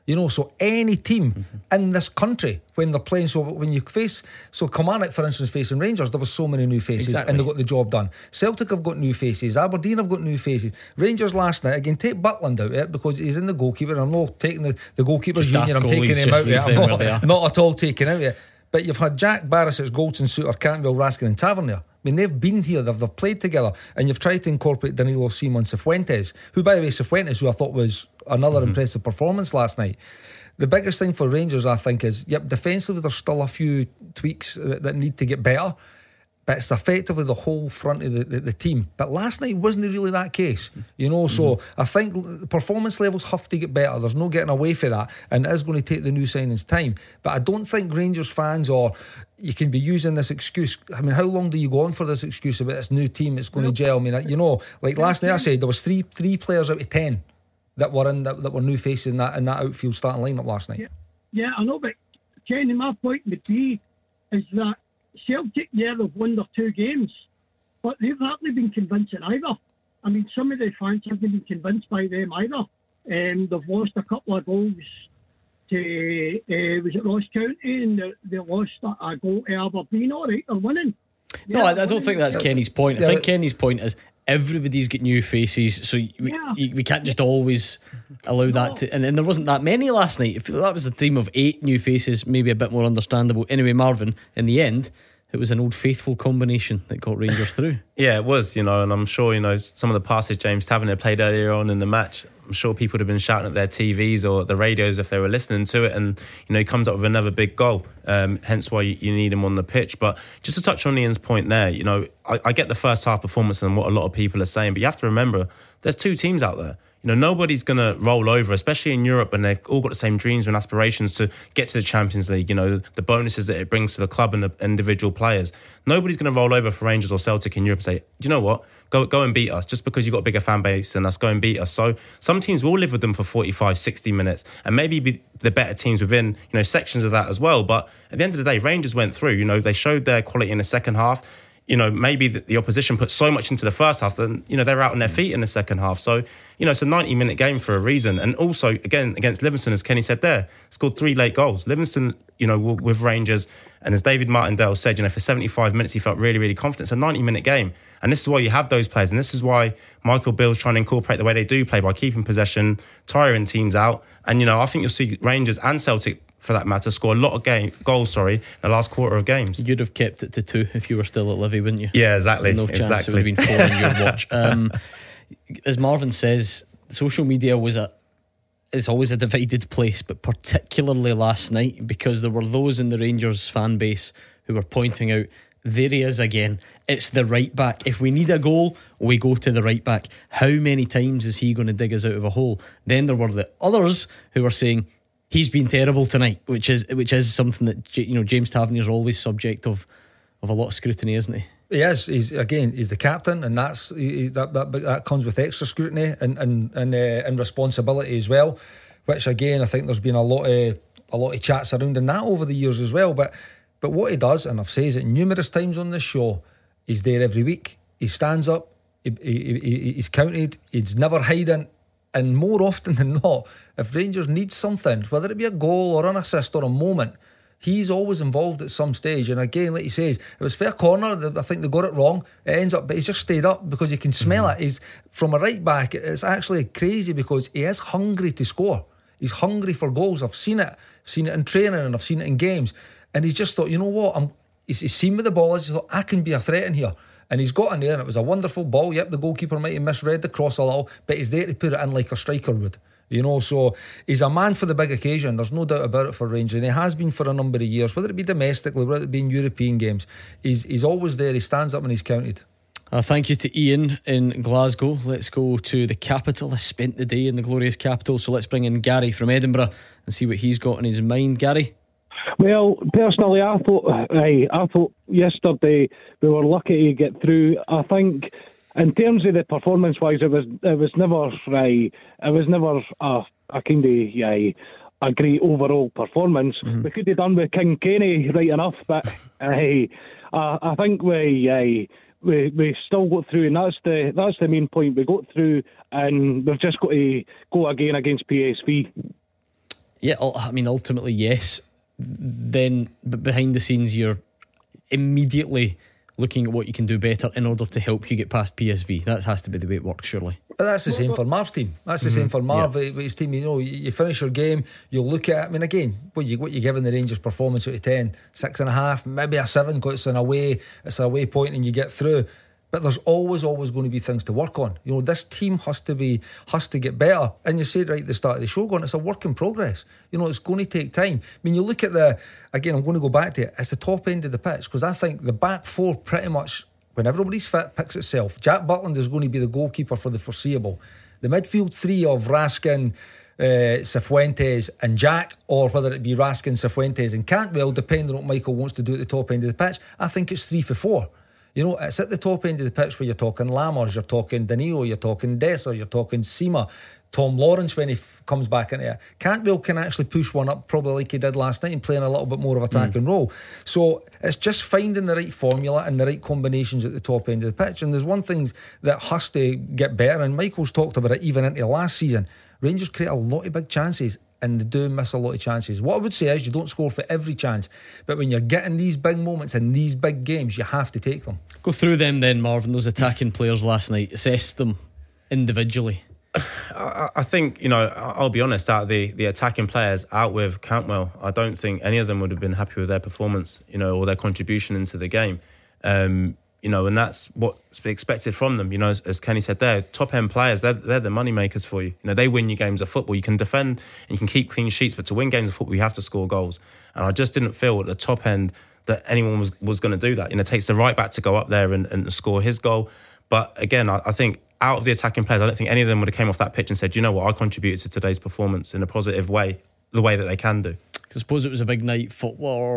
You know, so any team in this country, when they're playing, so when you face, so Kilmarnock, for instance, facing Rangers, there was so many new faces and they got the job done. Celtic have got new faces, Aberdeen have got new faces. Rangers last night, again, take Butland out of it because he's in the goalkeeper. I'm not taking the goalkeepers union, I'm taking him out of it. I'm not at all taking out of it. But you've had Jack Barisic, Goldson, Suter, Cantwell, Raskin and Tavernier. I mean, they've been here, they've played together, and you've tried to incorporate Danilo, Simon, Cifuentes, who, by the way, Cifuentes, who I thought was another impressive performance last night. The biggest thing for Rangers, I think, is, defensively there's still a few tweaks that need to get better, but it's effectively the whole front of the team. But last night wasn't really that case, you know. So I think the performance levels have to get better. There's no getting away from that, and it is going to take the new signings time. But I don't think Rangers fans, or you can be using this excuse. I mean, how long do you go on for this excuse about this new team? It's going to gel. I mean, you know, like last night I said there was three players out of 10 that were in that were new faces in that outfield starting lineup last night. Yeah, I know, but Kenny, my point would be is that Celtic, they've won their 2 games, but they've hardly been convincing either. I mean, some of the fans haven't been convinced by them either. They've lost a couple of goals to, was it Ross County, and they lost a goal to Aberdeen. All right, they're winning. No, I don't think that's Kenny's point. I think Kenny's point is everybody's got new faces, so we can't just always allow that to. And there wasn't that many last night. If that was the team of 8 new faces, maybe a bit more understandable. Anyway, Marvin, in the end, it was an old faithful combination that got Rangers through. Yeah, it was, you know, and I'm sure, you know, some of the passes James Tavernier played earlier on in the match, I'm sure people would have been shouting at their TVs or the radios if they were listening to it, and, you know, he comes up with another big goal, hence why you need him on the pitch. But just to touch on Ian's point there, you know, I get the first half performance and what a lot of people are saying, but you have to remember there's 2 teams out there. You know, nobody's going to roll over, especially in Europe, and they've all got the same dreams and aspirations to get to the Champions League, you know, the bonuses that it brings to the club and the individual players. Nobody's going to roll over for Rangers or Celtic in Europe and say, do you know what, go and beat us, just because you've got a bigger fan base than us, go and beat us. So some teams will live with them for 45, 60 minutes, and maybe be the better teams within, you know, sections of that as well. But at the end of the day, Rangers went through, you know, they showed their quality in the second half. You know, maybe the opposition put so much into the first half that, you know, they're out on their feet in the second half. So, you know, it's a 90-minute game for a reason. And also, again, against Livingston, as Kenny said there, scored 3 late goals. Livingston, you know, with Rangers, and as David Martindale said, you know, for 75 minutes, he felt really, really confident. It's a 90-minute game. And this is why you have those players. And this is why Michael Beale's trying to incorporate the way they do play by keeping possession, tiring teams out. And, you know, I think you'll see Rangers and Celtic, for that matter, score a lot of goals in the last quarter of games. You'd have kept it to 2 if you were still at Livy, wouldn't you? Yeah, exactly. No chance it would have been 4 in your watch. As Marvin says, social media is always a divided place, but particularly last night, because there were those in the Rangers fan base who were pointing out, there he is again, it's the right back. If we need a goal, we go to the right back. How many times is he going to dig us out of a hole? Then there were the others who were saying, he's been terrible tonight, which is something that, you know, James Tavernier's always subject of a lot of scrutiny, isn't he? He is. He's the captain, and that comes with extra scrutiny and responsibility as well. Which again, I think there's been a lot of chats around in that over the years as well. But what he does, and I've said it numerous times on this show, he's there every week. He stands up. He's counted. He's never hiding. And more often than not, if Rangers need something, whether it be a goal or an assist or a moment, he's always involved at some stage. And again, like he says, it was fair corner. I think they got it wrong. It ends up, but he's just stayed up because you can smell it. He's from a right back. It's actually crazy because he is hungry to score. He's hungry for goals. I've seen it in training and I've seen it in games. And he's just thought, you know what? He's seen with the ball. He's thought, I can be a threat in here. And he's got in there and it was a wonderful ball. Yep, the goalkeeper might have misread the cross a little, but he's there to put it in like a striker would. You know, so he's a man for the big occasion. There's no doubt about it for Rangers, and he has been for a number of years, whether it be domestically, whether it be in European games. He's always there. He stands up when he's counted. Thank you to Ian in Glasgow. Let's go to the capital. I spent the day in the glorious capital, so let's bring in Gary from Edinburgh and see what he's got in his mind. Gary? Well, personally, I thought yesterday we were lucky to get through. I think in terms of the performance-wise, it was never right. It was never a kind of a great overall performance. Mm-hmm. We could have done with King Kenny right enough, but I think we still got through, and that's the main point. We got through, and we've just got to go again against PSV. Yeah, I mean, ultimately, yes. Then, but behind the scenes, you're immediately looking at what you can do better in order to help you get past PSV. That has to be the way it works, surely. But that's the same for Marv's team. That's the same for Marv with his team. You know, you finish your game, you'll look at it. I mean, again, what you giving the Rangers performance out of 10? 6.5, maybe a 7, because it's an away point and you get through. But there's always going to be things to work on. You know, this team has to get better. And you said right at the start of the show, it's a work in progress. You know, it's going to take time. I mean, you look at again, I'm going to go back to it. It's the top end of the pitch, because I think the back four pretty much, when everybody's fit, picks itself. Jack Butland is going to be the goalkeeper for the foreseeable. The midfield three of Raskin, Cifuentes and Jack, or whether it be Raskin, Cifuentes and Cantwell, depending on what Michael wants to do at the top end of the pitch, I think it's 3 for 4. You know, it's at the top end of the pitch where you're talking Lammers, you're talking Danilo, you're talking Dessers, you're talking Sima, Tom Lawrence when he comes back into it. Cantwell can actually push one up, probably like he did last night, and playing a little bit more of attacking role. So it's just finding the right formula and the right combinations at the top end of the pitch. And there's one thing that has to get better, and Michael's talked about it even into last season. Rangers create a lot of big chances, and they do miss a lot of chances. What I would say is you don't score for every chance, but when you're getting these big moments in these big games, you have to take them. Go through them then, Marvin, those attacking players last night. Assess them individually. I think, you know, I'll be honest, out of the attacking players, out with Cantwell, I don't think any of them would have been happy with their performance, you know, or their contribution into the game. You know, and that's what's expected from them. You know, as Kenny said, they're top-end players. They're the money makers for you. You know, they win you games of football. You can defend and you can keep clean sheets, but to win games of football, you have to score goals. And I just didn't feel at the top end that anyone was going to do that. You know, it takes the right back to go up there and score his goal. But again, I think out of the attacking players, I don't think any of them would have came off that pitch and said, you know what, I contributed to today's performance in a positive way, the way that they can do. I suppose it was a big night for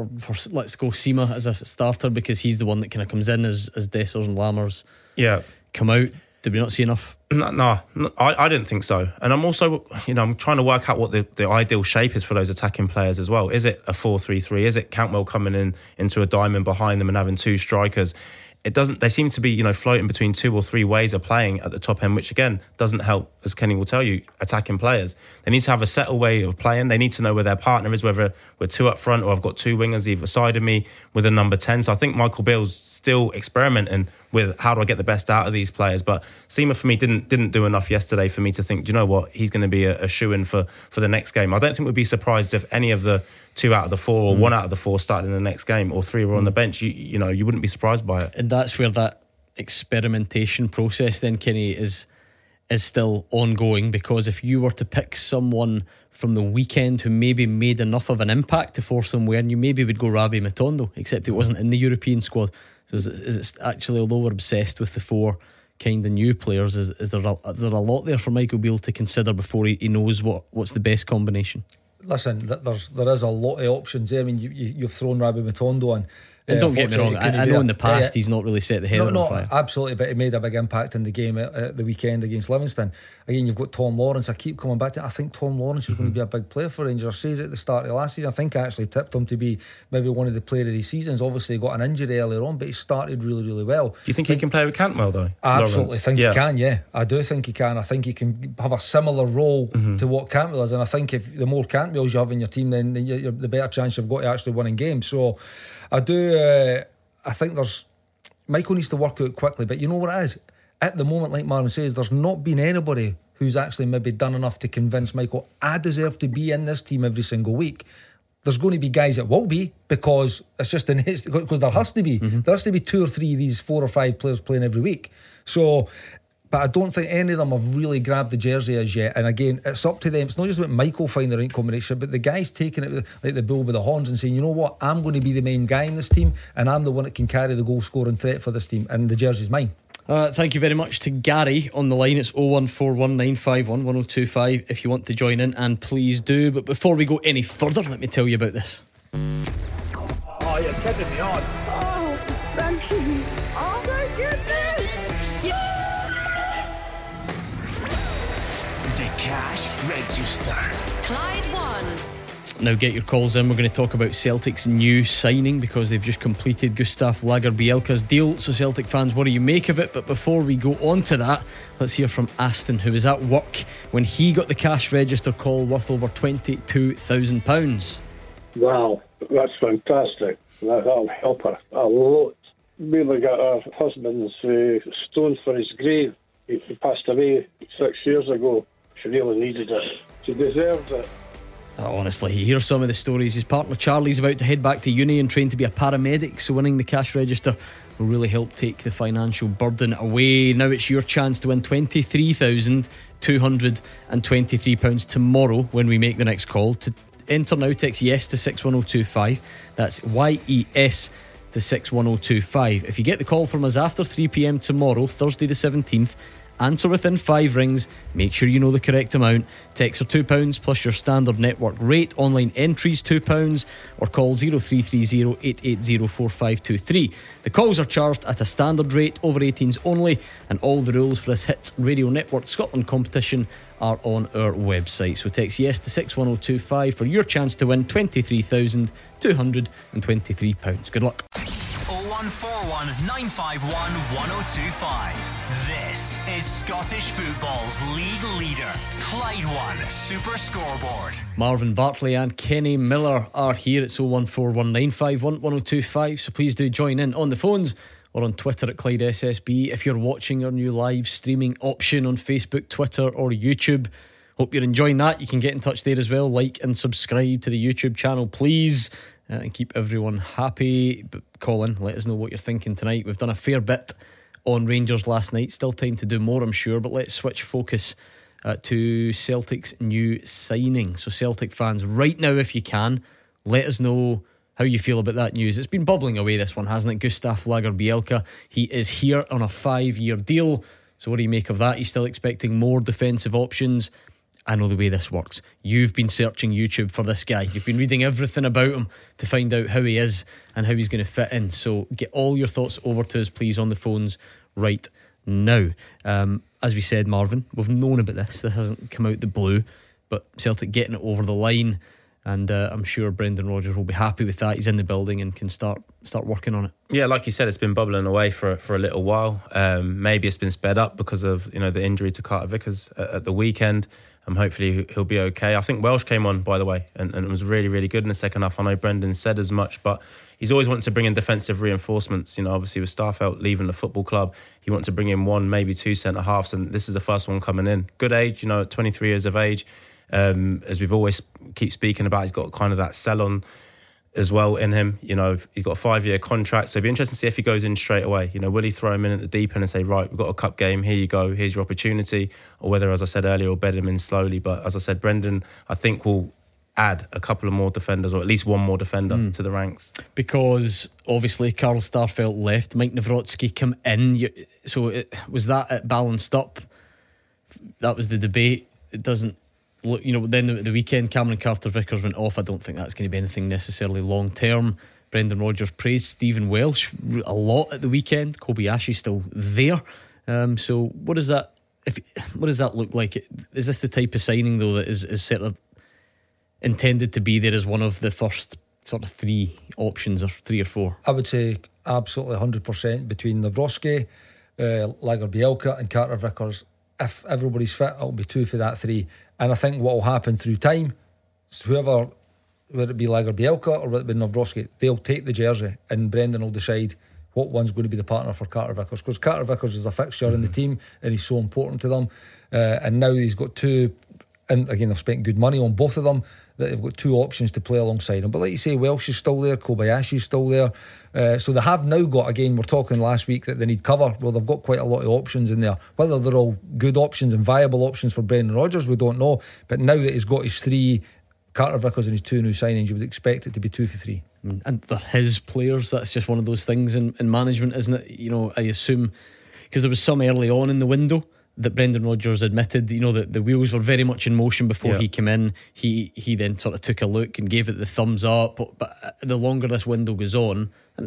let's go Sima as a starter, because he's the one that kind of comes in as Dessers and Lammers come out. Did we not see enough? No, I didn't think so. And I'm also, you know, I'm trying to work out what the ideal shape is for those attacking players as well. Is it a 4-3-3? Is it Cantwell coming into a diamond behind them and having two strikers? It doesn't. They seem to be, you know, floating between 2 or 3 ways of playing at the top end, which again doesn't help, as Kenny will tell you, attacking players. They need to have a settled way of playing. They need to know where their partner is, whether we're 2 up front or I've got 2 wingers either side of me with a number 10. So I think Michael Beale's still experimenting with how do I get the best out of these players. But Sima for me didn't do enough yesterday for me to think, do you know what, he's going to be a shoo-in for the next game. I don't think we'd be surprised if any of the 2 out of the 4 or 1 out of the 4 started in the next game, or 3 were on the bench. You know, you wouldn't be surprised by it. And that's where that experimentation process then, Kenny, is still ongoing, because if you were to pick someone from the weekend who maybe made enough of an impact to force them win, you maybe would go Rabbi Matondo, except it wasn't in the European squad. So is it actually, although we're obsessed with the 4 kind of new players, is there a lot there for Michael Beale to consider before he knows what's the best combination? Listen, there is a lot of options there. I mean, you've thrown Rabbi Matondo on. And don't get me wrong, I know in the past he's not really set the head on fire. Absolutely, but he made a big impact in the game at the weekend against Livingston. Again, you've got Tom Lawrence. I keep coming back to it. I think Tom Lawrence is going to be a big player for Rangers. I says at the start of last season, I think I actually tipped him to be maybe one of the player of the seasons. Obviously, he got an injury earlier on, but he started really, really well. Do you think he can play with Cantwell, though? I absolutely think he can, yeah. I do think he can. I think he can have a similar role to what Cantwell is, and I think if the more Cantwells you have in your team, then the better chance you've got to actually winning games. So I do... I think Michael needs to work out quickly, but you know what it is? At the moment, like Marvin says, there's not been anybody who's actually maybe done enough to convince Michael, I deserve to be in this team every single week. There's going to be guys that will be, because it's just because there has to be. There has to be 2 or 3 of these 4 or 5 players playing every week. So, but I don't think any of them have really grabbed the jersey as yet. And again, it's up to them. It's not just about Michael finding the right combination, but the guys taking it like the bull with the horns and saying, you know what, I'm going to be the main guy in this team, and I'm the one that can carry the goal scoring threat for this team, and the jersey's mine. Thank you very much to Gary on the line. It's 01419511025 if you want to join in, and please do. But before we go any further, let me tell you about this. Oh, you're kidding me on. Oh, thank you. Oh my goodness. The Cash Register. Clyde One. Now get your calls in. We're going to talk about Celtic's new signing because they've just completed Gustav Lagerbielke's deal. So Celtic fans, what do you make of it? But before we go on to that, let's hear from Aston, who was at work when he got the cash register call worth over £22,000. Wow, that's fantastic. That'll help her a lot. We got her husband's stone for his grave. He passed away 6 years ago. She really needed it. She deserves it. Honestly, you hear some of the stories. His partner Charlie's about to head back to uni and train to be a paramedic, so winning the cash register will really help take the financial burden away. Now it's your chance to win £23,223 tomorrow when we make the next call. To enter now, text YES to 61025. That's YES to 61025. If you get the call from us after 3pm tomorrow, Thursday the 17th, answer within 5 rings, make sure you know the correct amount. Texts are £2 plus your standard network rate. Online entries £2 or call 0330 880 4523. The calls are charged at a standard rate, over 18s only, and all the rules for this Hits Radio Network Scotland competition are on our website. So text YES to 61025 for your chance to win £23,223. Good luck. 0141 951 1025. This is Scottish football's league leader, Clyde One Super Scoreboard. Marvin Bartley and Kenny Miller are here. It's 0141 951 1025. So please do join in on the phones or on Twitter at Clyde SSB. If you're watching our new live streaming option on Facebook, Twitter or YouTube, hope you're enjoying that. You can get in touch there as well. Like and subscribe to the YouTube channel, please. And keep everyone happy. But call in, let us know what you're thinking tonight. We've done a fair bit on Rangers last night. Still time to do more, I'm sure. But let's switch focus to Celtic's new signing. So Celtic fans, right now if you can, let us know how you feel about that news. It's been bubbling away, this one, hasn't it? Gustav Lagerbielke, he is here on a 5-year deal. So what do you make of that? You're still expecting more defensive options? I know the way this works. You've been searching YouTube for this guy. You've been reading everything about him to find out how he is and how he's going to fit in. So get all your thoughts over to us, please, on the phones right now. As we said, Marvin, we've known about this. This hasn't come out the blue, but Celtic getting it over the line, and I'm sure Brendan Rodgers will be happy with that. He's in the building and can start working on it. Yeah, like you said, it's been bubbling away for a little while. Maybe it's been sped up because of the injury to Carter Vickers at the weekend. Hopefully he'll be okay. I think Welsh came on, by the way, and it was really, really good in the second half. I know Brendan said as much, but he's always wanted to bring in defensive reinforcements. Obviously with Starfelt leaving the football club, he wants to bring in 1, maybe 2 centre-halves, and this is the first one coming in. Good age, at 23 years of age. As we've always keep speaking about, he's got kind of that sell-on as well in him. He's got a 5-year contract, so it'd be interesting to see if he goes in straight away. Will he throw him in at the deep end and say, right, we've got a cup game, here you go, here's your opportunity, or whether, as I said earlier, he'll bed him in slowly. But as I said, Brendan, I think, will add a couple of more defenders, or at least one more defender to the ranks, because obviously Karl Starfelt left, Mike Nawrocki come in. So was that it balanced up? That was the debate. It doesn't look, then the weekend Cameron Carter-Vickers went off. I don't think that's going to be anything necessarily long term. Brendan Rodgers praised Stephen Welsh a lot at the weekend. Kobayashi's still there. So what does that look like? Is this the type of signing though that is sort of intended to be there as one of the first sort of 3 options, or 3 or 4? I would say absolutely 100% between Nawrocki, Lagerbielke and Carter-Vickers. If everybody's fit, it'll be 2 for that 3. And I think what will happen through time, whoever, whether it be Lagerbielke or whether it be Nawrocki, they'll take the jersey and Brendan will decide what one's going to be the partner for Carter-Vickers, because Carter-Vickers is a fixture in the team and he's so important to them. And now he's got 2, and again they've spent good money on both of them, that they've got 2 options to play alongside him. But like you say, Welsh is still there, Kobayashi's still there. So they have now got, again, we're talking last week that they need cover. Well, they've got quite a lot of options in there. Whether they're all good options and viable options for Brendan Rodgers, we don't know. But now that he's got his 3 Carter-Vickers and his 2 new signings, you would expect it to be 2 for 3. And they're his players. That's just one of those things in management, isn't it? I assume, because there was some early on in the window that Brendan Rodgers admitted, that the wheels were very much in motion before he came in. He then sort of took a look and gave it the thumbs up. But the longer this window goes on, and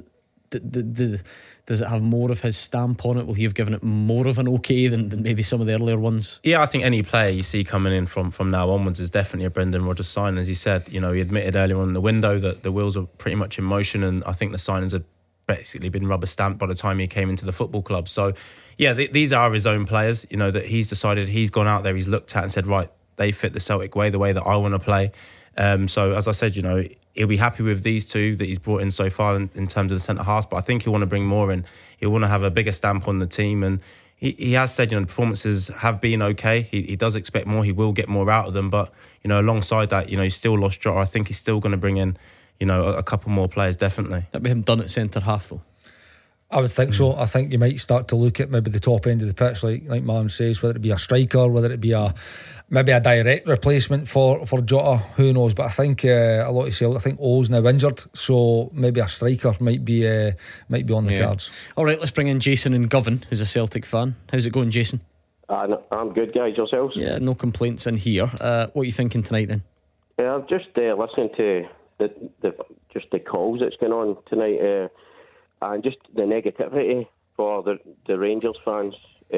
does it have more of his stamp on it? Will he have given it more of an okay than maybe some of the earlier ones? Yeah, I think any player you see coming in from now onwards is definitely a Brendan Rodgers sign. As he said, he admitted earlier on in the window that the wheels are pretty much in motion, and I think the signings had basically been rubber stamped by the time he came into the football club. So yeah, these are his own players, that he's decided, he's gone out there, he's looked at and said, right, they fit the Celtic way, the way that I want to play. So as I said, he'll be happy with these two that he's brought in so far in terms of the centre halves, but I think he'll want to bring more in. He'll want to have a bigger stamp on the team, and he has said, the performances have been okay. He does expect more. He will get more out of them, but alongside that, he's still lost Jota. I think he's still going to bring in a couple more players, definitely. That'd be him done at centre half though. I would think so. I think you might start to look at maybe the top end of the pitch, like Martin says, whether it be a striker, whether it be maybe a direct replacement for Jota, who knows. But I think a lot of Celtic, I think O's now injured, so maybe a striker might be on the cards. Alright, let's bring in Jason in Govan, who's a Celtic fan. How's it going, Jason? I'm good, guys. Yourselves? Yeah, no complaints in here. What are you thinking tonight then? I'm just listening to the calls that's going on tonight, and just the negativity for the Rangers fans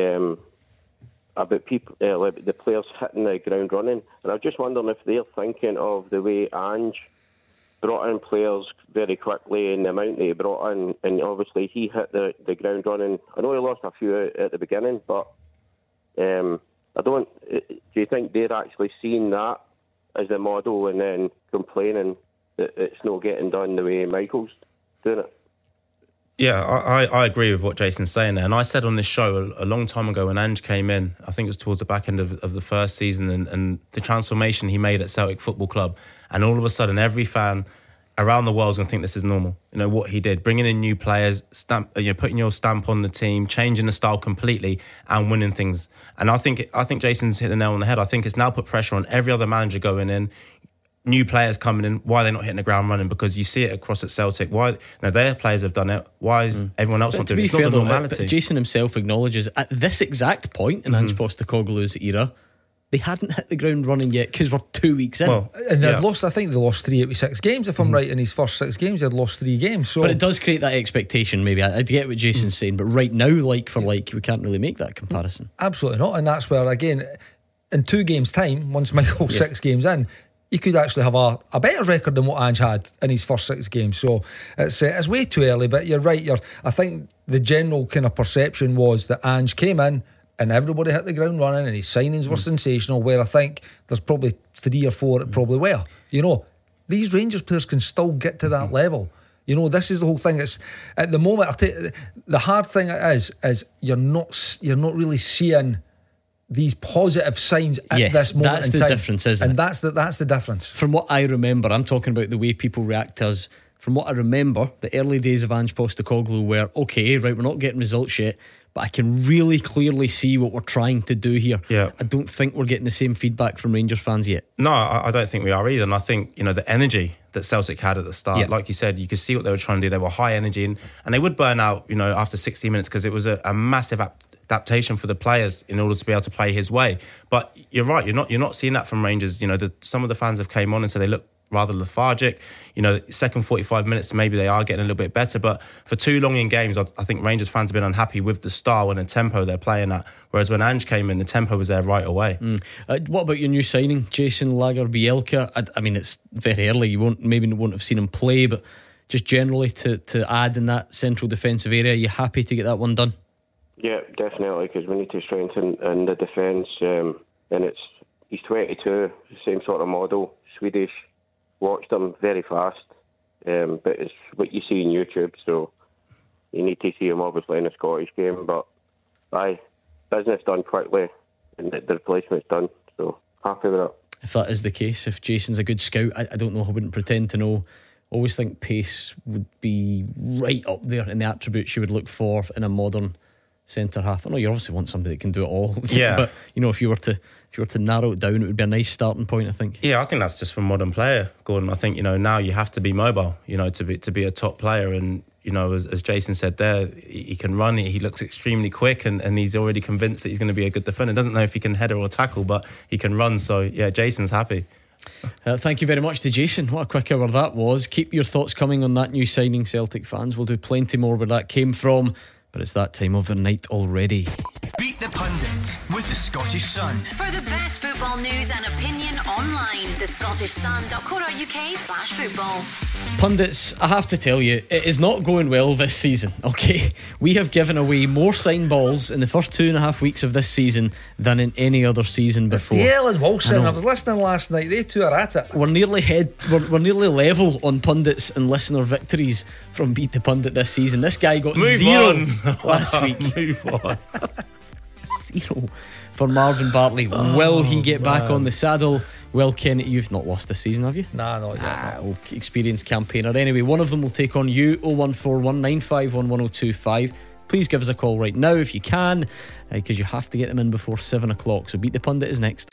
about people, like the players hitting the ground running. And I'm just wondering if they're thinking of the way Ange brought in players very quickly and the amount that he brought in, and obviously he hit the ground running. I know he lost a few at the beginning, but do you think they're actually seeing that as the model and then complaining that it's not getting done the way Michael's doing it? Yeah, I agree with what Jason's saying there. And I said on this show a long time ago when Ange came in, I think it was towards the back end of the first season, and the transformation he made at Celtic Football Club, and all of a sudden every fan around the world is going to think this is normal. What he did, bringing in new players, putting your stamp on the team, changing the style completely and winning things. And I think Jason's hit the nail on the head. I think it's now put pressure on every other manager going in. New players coming in, why are they not hitting the ground running? Because you see it across at Celtic. Why? Now their players have done it. Why is everyone else not doing it? It's not the normality. Jason himself acknowledges at this exact point in Ange Postecoglou's era, they hadn't hit the ground running yet because we're 2 weeks in. Well, and they'd lost. I think they lost 3 out of 6 games. If I'm right, in his first 6 games, they'd lost 3 games. So, but it does create that expectation. Maybe I get what Jason's saying, but right now, like for like, we can't really make that comparison. Absolutely not, and that's where again, in 2 games' time, once Michael's 6 games in, he could actually have a better record than what Ange had in his first 6 games. So it's way too early, but you're right. I think the general kind of perception was that Ange came in and everybody hit the ground running and his signings were sensational, where I think there's probably 3 or 4 that probably were. These Rangers players can still get to that level. This is the whole thing. It's at the moment, I'll tell you, the hard thing is you're not really seeing these positive signs at this moment that's in the time. Difference, isn't and it? That's the difference. From what I remember, I'm talking about the way people react to us. From what I remember, the early days of Ange Postecoglou were, okay, right, we're not getting results yet, but I can really clearly see what we're trying to do here. Yeah. I don't think we're getting the same feedback from Rangers fans yet. No, I don't think we are either. And I think, the energy that Celtic had at the start, like you said, you could see what they were trying to do. They were high energy and they would burn out, after 60 minutes because it was a massive adaptation for the players in order to be able to play his way. But you're right, you're not seeing that from Rangers. Some of the fans have came on and said they look rather lethargic. Second 45 minutes maybe they are getting a little bit better, but for too long in games I think Rangers fans have been unhappy with the style and the tempo they're playing at, whereas when Ange came in the tempo was there right away. What about your new signing, Jason Lagerbielke? I mean, it's very early, you won't have seen him play, but just generally to add in that central defensive area, are you happy to get that one done? Yeah, definitely, because we need to strengthen in the defence, and he's 22, the same sort of model, Swedish. Watched him very fast, but it's what you see on YouTube, so you need to see him obviously in a Scottish game, but business done quickly and the replacement's done, so happy with that. If that is the case, if Jason's a good scout, I don't know, I wouldn't pretend to know. Always think pace would be right up there in the attributes you would look for in a modern centre half. I know you obviously want somebody that can do it all, but if you were to narrow it down, it would be a nice starting point, I think. Yeah, I think that's just for a modern player, Gordon. I think now you have to be mobile, to be a top player, and as Jason said there, he can run. He looks extremely quick, and he's already convinced that he's going to be a good defender. Doesn't know if he can header or tackle, but he can run. So yeah, Jason's happy. Thank you very much to Jason. What a quick hour that was. Keep your thoughts coming on that new signing, Celtic fans. We'll do plenty more where that came from, but it's that time of the night already. Beat the Pundit with the Scottish Sun. For the best football news and opinion online, thescottishsun.co.uk/football. Pundits, I have to tell you, it is not going well this season, okay? We have given away more sign balls in the first 2.5 weeks of this season than in any other season before. Dale and Wilson, I was listening last night, they two are at it. We're nearly level on pundits and listener victories from Beat the Pundit this season. This guy got zero last week. Move on. Zero for Marvin Bartley. Will he get back on the saddle? Well, Kenny, you've not lost this season, have you? Nah, not yet. Well, experienced campaigner. Anyway, one of them will take on you. 0141 951 1025. Please give us a call right now if you can, because you have to get them in before 7 o'clock. So Beat the Pundit is next.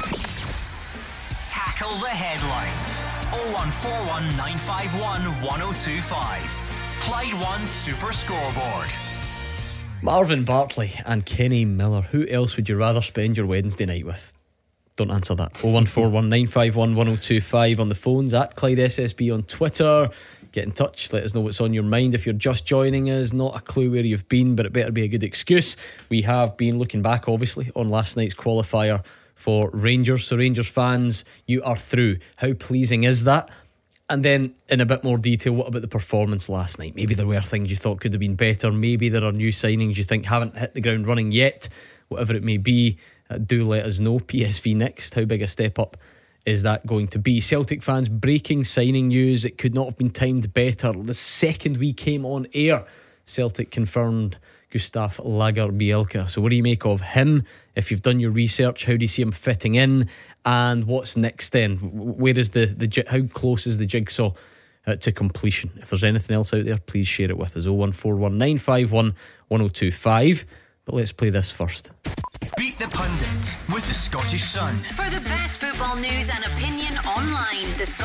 Tackle the headlines. 0141 951 1025. Clyde One Super Scoreboard. Marvin Bartley and Kenny Miller. Who else would you rather spend your Wednesday night with? Don't answer that. 0141 951 1025 on the phones, at Clyde SSB on Twitter. Get in touch, let us know what's on your mind. If you're just joining us, not a clue where you've been, but it better be a good excuse. We have been looking back, obviously, on last night's qualifier for Rangers. So Rangers fans, you are through. How pleasing is that? And then in a bit more detail, what about the performance last night? Maybe there were things you thought could have been better. Maybe there are new signings you think haven't hit the ground running yet. Whatever it may be, do let us know. PSV next. How big a step up is that going to be? Celtic fans, breaking signing news. It could not have been timed better. The second we came on air, Celtic confirmed Gustav Lagerbielke. So what do you make of him? If you've done your research, how do you see him fitting in? And what's next then? Where is how close is the jigsaw to completion? If there's anything else out there, please share it with us. 0141 951 1025. But let's play this first. Beat the Pundit with the Scottish Sun. For the best football news and opinion online,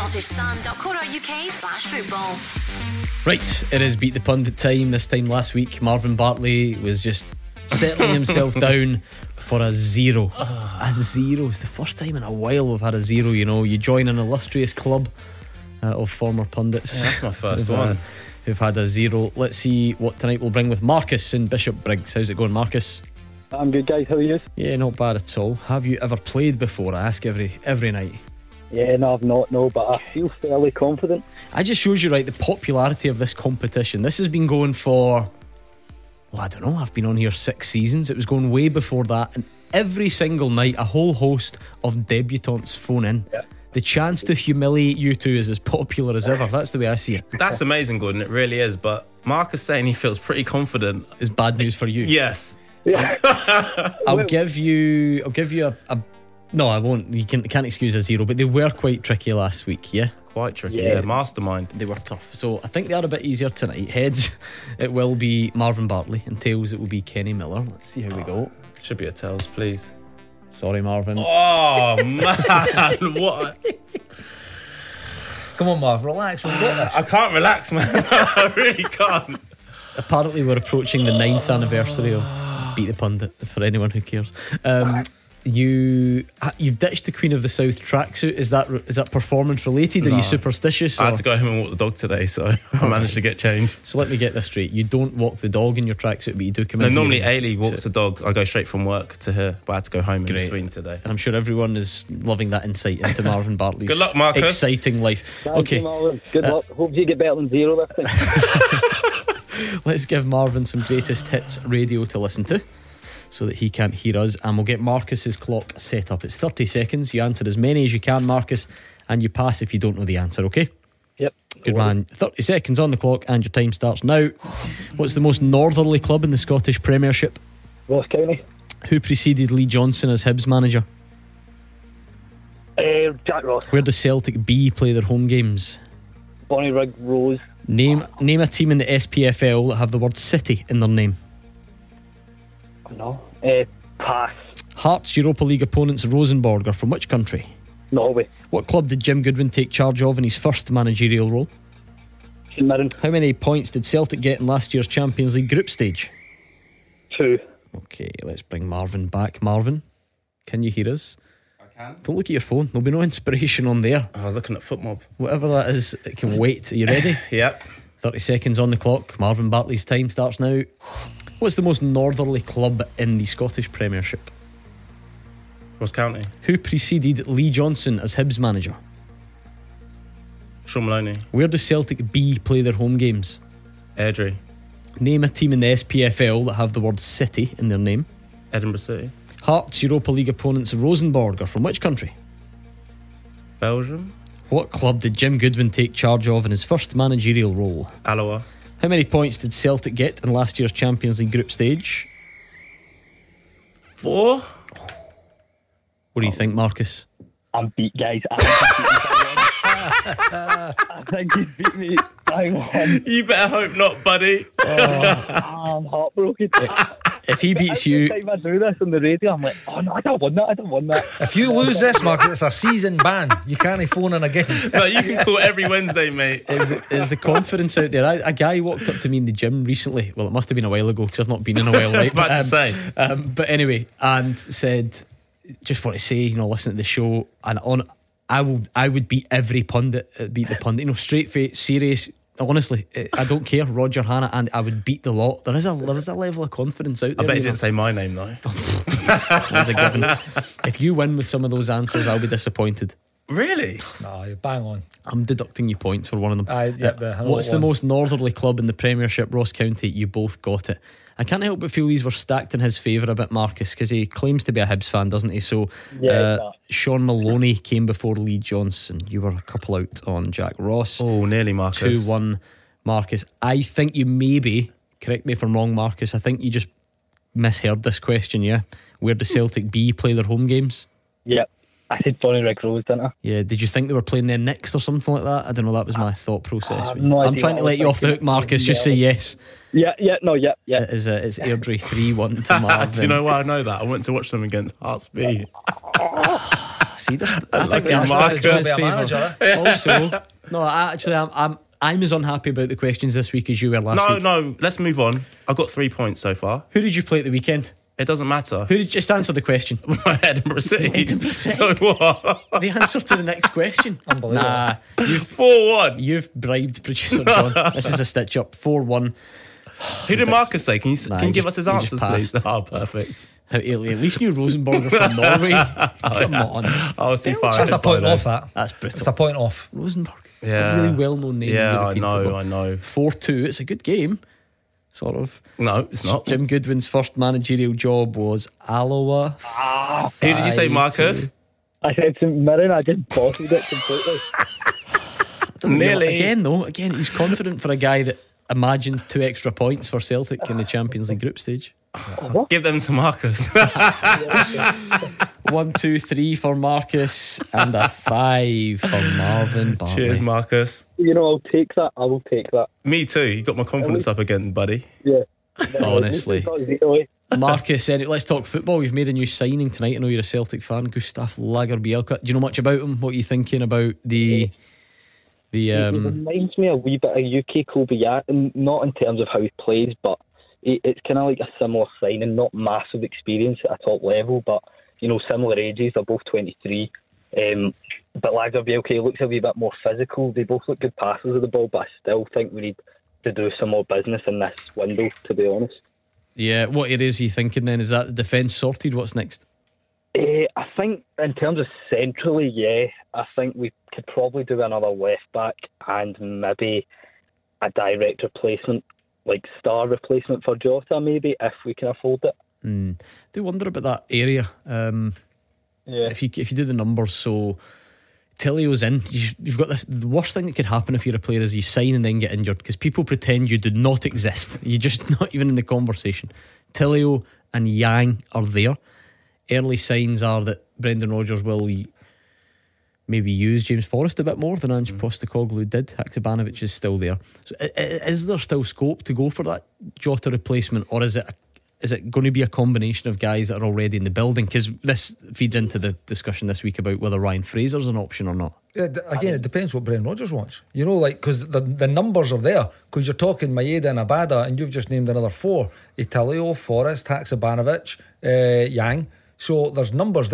thescottishsun.co.uk/football. Right, it is Beat the Pundit time. This time last week, Marvin Bartley was just settling himself down for a zero. A zero. It's the first time in a while we've had a zero. You know, you join an illustrious club of former pundits. Yeah, that's my first one. Who've had a zero. Let's see what tonight will bring with Marcus in Bishop Briggs. How's it going, Marcus? I'm good, guys. How are you? Yeah, not bad at all. Have you ever played before? I ask every night. Yeah, no, I've not, no, but I feel fairly confident. I just shows you, right, the popularity of this competition. This has been going for, well, I don't know, I've been on here 6 seasons. It was going way before that, and every single night a whole host of debutantes phone in. Yeah. The chance to humiliate you two is as popular as ever. That's the way I see it. That's amazing, Gordon. It really is. But Marcus saying he feels pretty confident is bad news for you. Yes. Yeah. I'll give you a no, I won't. You can't excuse a zero, but they were quite tricky last week. Yeah, quite tricky. Yeah, mastermind. They were tough. So I think they are a bit easier tonight. Heads, it will be Marvin Bartley, and tails, it will be Kenny Miller. Let's see how we go. Should be a tails, please. Sorry, Marvin. Oh man, what? Come on, Marv, relax. We've got this. I can't relax, man. I really can't. Apparently, we're approaching the 9th anniversary of Beat the Pundit. For anyone who cares, you've ditched the Queen of the South tracksuit. Is that performance related? Are you superstitious? I had to go home and walk the dog today, so I managed to get changed. So let me get this straight. You don't walk the dog in your tracksuit, but you do come in. No, normally Ailey walks the dog. I go straight from work to her, but I had to go home in between today. And I'm sure everyone is loving that insight into Marvin Bartley's good luck, Marcus. Exciting life. Thank you, Marvin. Good luck. Hope you get better than zero this time. Let's give Marvin some greatest hits radio to listen to, so that he can't hear us, and we'll get Marcus's clock set up. It's 30 seconds. You answer as many as you can, Marcus, and you pass if you don't know the answer, okay? Yep. Good man. 30 seconds on the clock, and your time starts now. What's the most northerly club in the Scottish Premiership? Ross County. Who preceded Lee Johnson as Hibs manager? Jack Ross. Where does Celtic B play their home games? Bonnyrigg Rose. Name a team in the SPFL that have the word City in their name. No. Pass. Hearts Europa League opponents Rosenborg are from which country? Norway. What club did Jim Goodwin take charge of in his first managerial role? St Mirren. How many points did Celtic get in last year's Champions League group stage? 2. Okay, let's bring Marvin back. Marvin, can you hear us? I Don't look at your phone. There'll be no inspiration on there. I was looking at FootMob. Whatever that is, it can wait. Are you ready? Yep. 30 seconds on the clock. Marvin Bartley's time starts now. What's the most northerly club in the Scottish Premiership? Ross County. Who preceded Lee Johnson as Hibs manager? Sean Maloney. Where does Celtic B play their home games? Airdrie. Name a team in the SPFL that have the word City in their name. Edinburgh City. Hearts Europa League opponents Rosenborg are from which country? Belgium. What club did Jim Goodwin take charge of in his first managerial role? Alloa. How many points did Celtic get in last year's Champions League group stage? 4. What do you think, Marcus? I'm beat, guys. I think he beat me by 1. You better hope not, buddy. I'm heartbroken. If he beats you, every time I do this on the radio, I'm like, oh no, I don't want that. If you lose this, Mark, it's a season ban. You can't phone in again. No, you can call every Wednesday, mate. Is the confidence out there? A guy walked up to me in the gym recently. Well, it must have been a while ago because I've not been in a while, right? About to say. But anyway, and said, just want to say, listen to the show, and I would beat every pundit, beat the pundit, straight face, serious. Honestly, I don't care, Roger Hannah, and I would beat the lot. There is a level of confidence out there. I bet he didn't say my name though. That's a given. If you win with some of those answers, I'll be disappointed. Really? No, you're bang on. I'm deducting you points for one of them. What's the one. most northerly club in the Premiership? Ross County. You both got it. I can't help but feel these were stacked in his favour a bit, Marcus, because he claims to be a Hibs fan, doesn't he? So Sean Maloney came before Lee Johnson. You were a couple out on Jack Ross. Oh, nearly, Marcus. 2-1 Marcus. I think you maybe, correct me if I'm wrong, Marcus, I think you just misheard this question, yeah? Where does Celtic B play their home games? Yep. I said Bonnyrigg Rose, didn't I? Yeah, did you think they were playing there next or something like that? I don't know, that was my thought process. No I'm idea trying to let you off the hook, Marcus. Just say yes. Yeah. It's Airdrie 3-1 to Marvin. Do you know why I know that? I went to watch them against Hearts B. See, I think that's Marcus' favour. Also, no, I'm as unhappy about the questions this week as you were last week. No, let's move on. I've got 3 points so far. Who did you play at the weekend? It doesn't matter. Who did just answer the question? Edinburgh City. Edinburgh City. So what? The answer to the next question. Unbelievable. Nah, 4-1. You've bribed producer John. This is a stitch up. 4-1. Who did Marcus say? Can you give us his answers, please? Oh, perfect. At least knew Rosenborg are from Norway. Come on. I'll see fire. That's a point off that. That's brutal. It's a point off. Rosenborg. Yeah. A really well known name. Yeah, in European football. I know. 4-2. It's a good game. Sort of. No, it's not. Jim Goodwin's first managerial job was Alloa. Who did you say, Marcus? I said St Mirren. I just bottled it completely. Nearly. Again, he's confident for a guy that imagined 2 extra points for Celtic in the Champions League group stage. Give them to Marcus. 1, 2, 3 for Marcus and a 5 for Marvin Bartley. Cheers, Marcus. I'll take that. I will take that. Me too. You got my confidence up again, buddy. Yeah. Honestly. Marcus, let's talk football. You've made a new signing tonight. I know you're a Celtic fan, Gustaf Lagerbielke. Do you know much about him? What are you thinking about the He reminds me a wee bit of UK Kobe Yatta, not in terms of how he plays, but it's kind of like a similar signing. Not massive experience at a top level, but similar ages. They're both 23. But Lagerbielke looks a wee bit more physical. They both look good passers of the ball, but I still think we need to do some more business in this window, to be honest. Yeah, what areas are you thinking then? Is that the defence sorted? What's next? I think in terms of centrally, yeah, I think we could probably do another left back and maybe a direct replacement, like star replacement for Jota, maybe, if we can afford it. Do wonder about that area. Yeah. If you do the numbers, so Tillio's in. You've got this. The worst thing that could happen if you're a player is you sign and then get injured, because people pretend you do not exist. You're just not even in the conversation. Tillio and Yang are there. Early signs are that Brendan Rodgers will maybe use James Forrest a bit more than Ange Postecoglou did. Haksabanovic is still there. So is there still scope to go for that Jota replacement, or is it going to be a combination of guys that are already in the building? Because this feeds into the discussion this week about whether Ryan Fraser's an option or not. Yeah, again, it depends what Brendan Rodgers wants. Because the numbers are there. Because you're talking Maeda and Abada, and you've just named another 4: Italio, Forrest, Haksabanovic, Yang. So there's numbers there.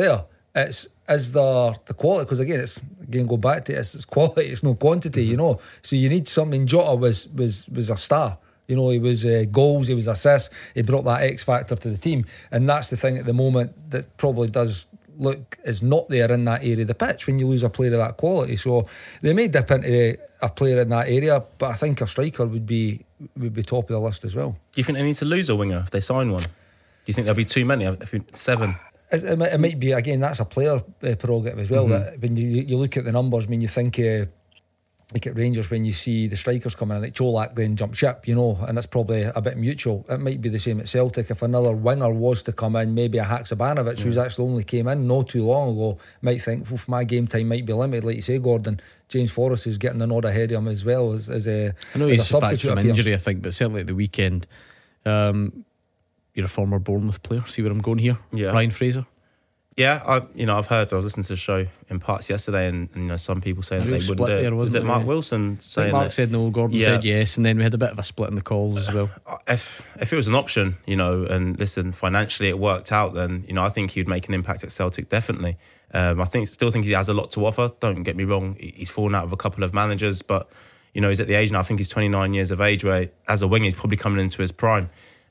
It's is the quality, because again go back to it's quality, it's no quantity, you know. So you need something. Jota was a star. You know, he was goals, he was assists, he brought that X factor to the team, and that's the thing at the moment that probably does look is not there in that area of the pitch when you lose a player of that quality. So they may dip into a player in that area, but I think a striker would be top of the list as well. Do you think they need to lose a winger if they sign one? Do you think there'll be too many? 7? It might be, again, that's a player prerogative as well. That when you look at the numbers, I mean, you think like at Rangers, when you see the strikers coming in, like Čolak then jump ship, you know, and it's probably a bit mutual. It might be the same at Celtic. If another winger was to come in, maybe a Haksabanovic, who's actually only came in not too long ago, might think, my game time might be limited. Like you say, Gordon, James Forrest is getting the nod ahead of him as well as a I know he's as a substitute back from appears. injury, I think, but certainly at the weekend, you're a former Bournemouth player. See where I'm going here? Yeah. Ryan Fraser. Yeah, I've heard. I was listening to the show in parts yesterday, and some people saying Real they wouldn't split do it. there, Was wasn't it it? Mark Wilson saying Mark that? said no, Gordon said yes, and then we had a bit of a split in the calls as well. If it was an option, and listen, financially it worked out, then I think he'd make an impact at Celtic definitely. I still think he has a lot to offer. Don't get me wrong, he's fallen out of a couple of managers, but he's at the age now. I think he's 29 years of age, where as a winger he's probably coming into his prime,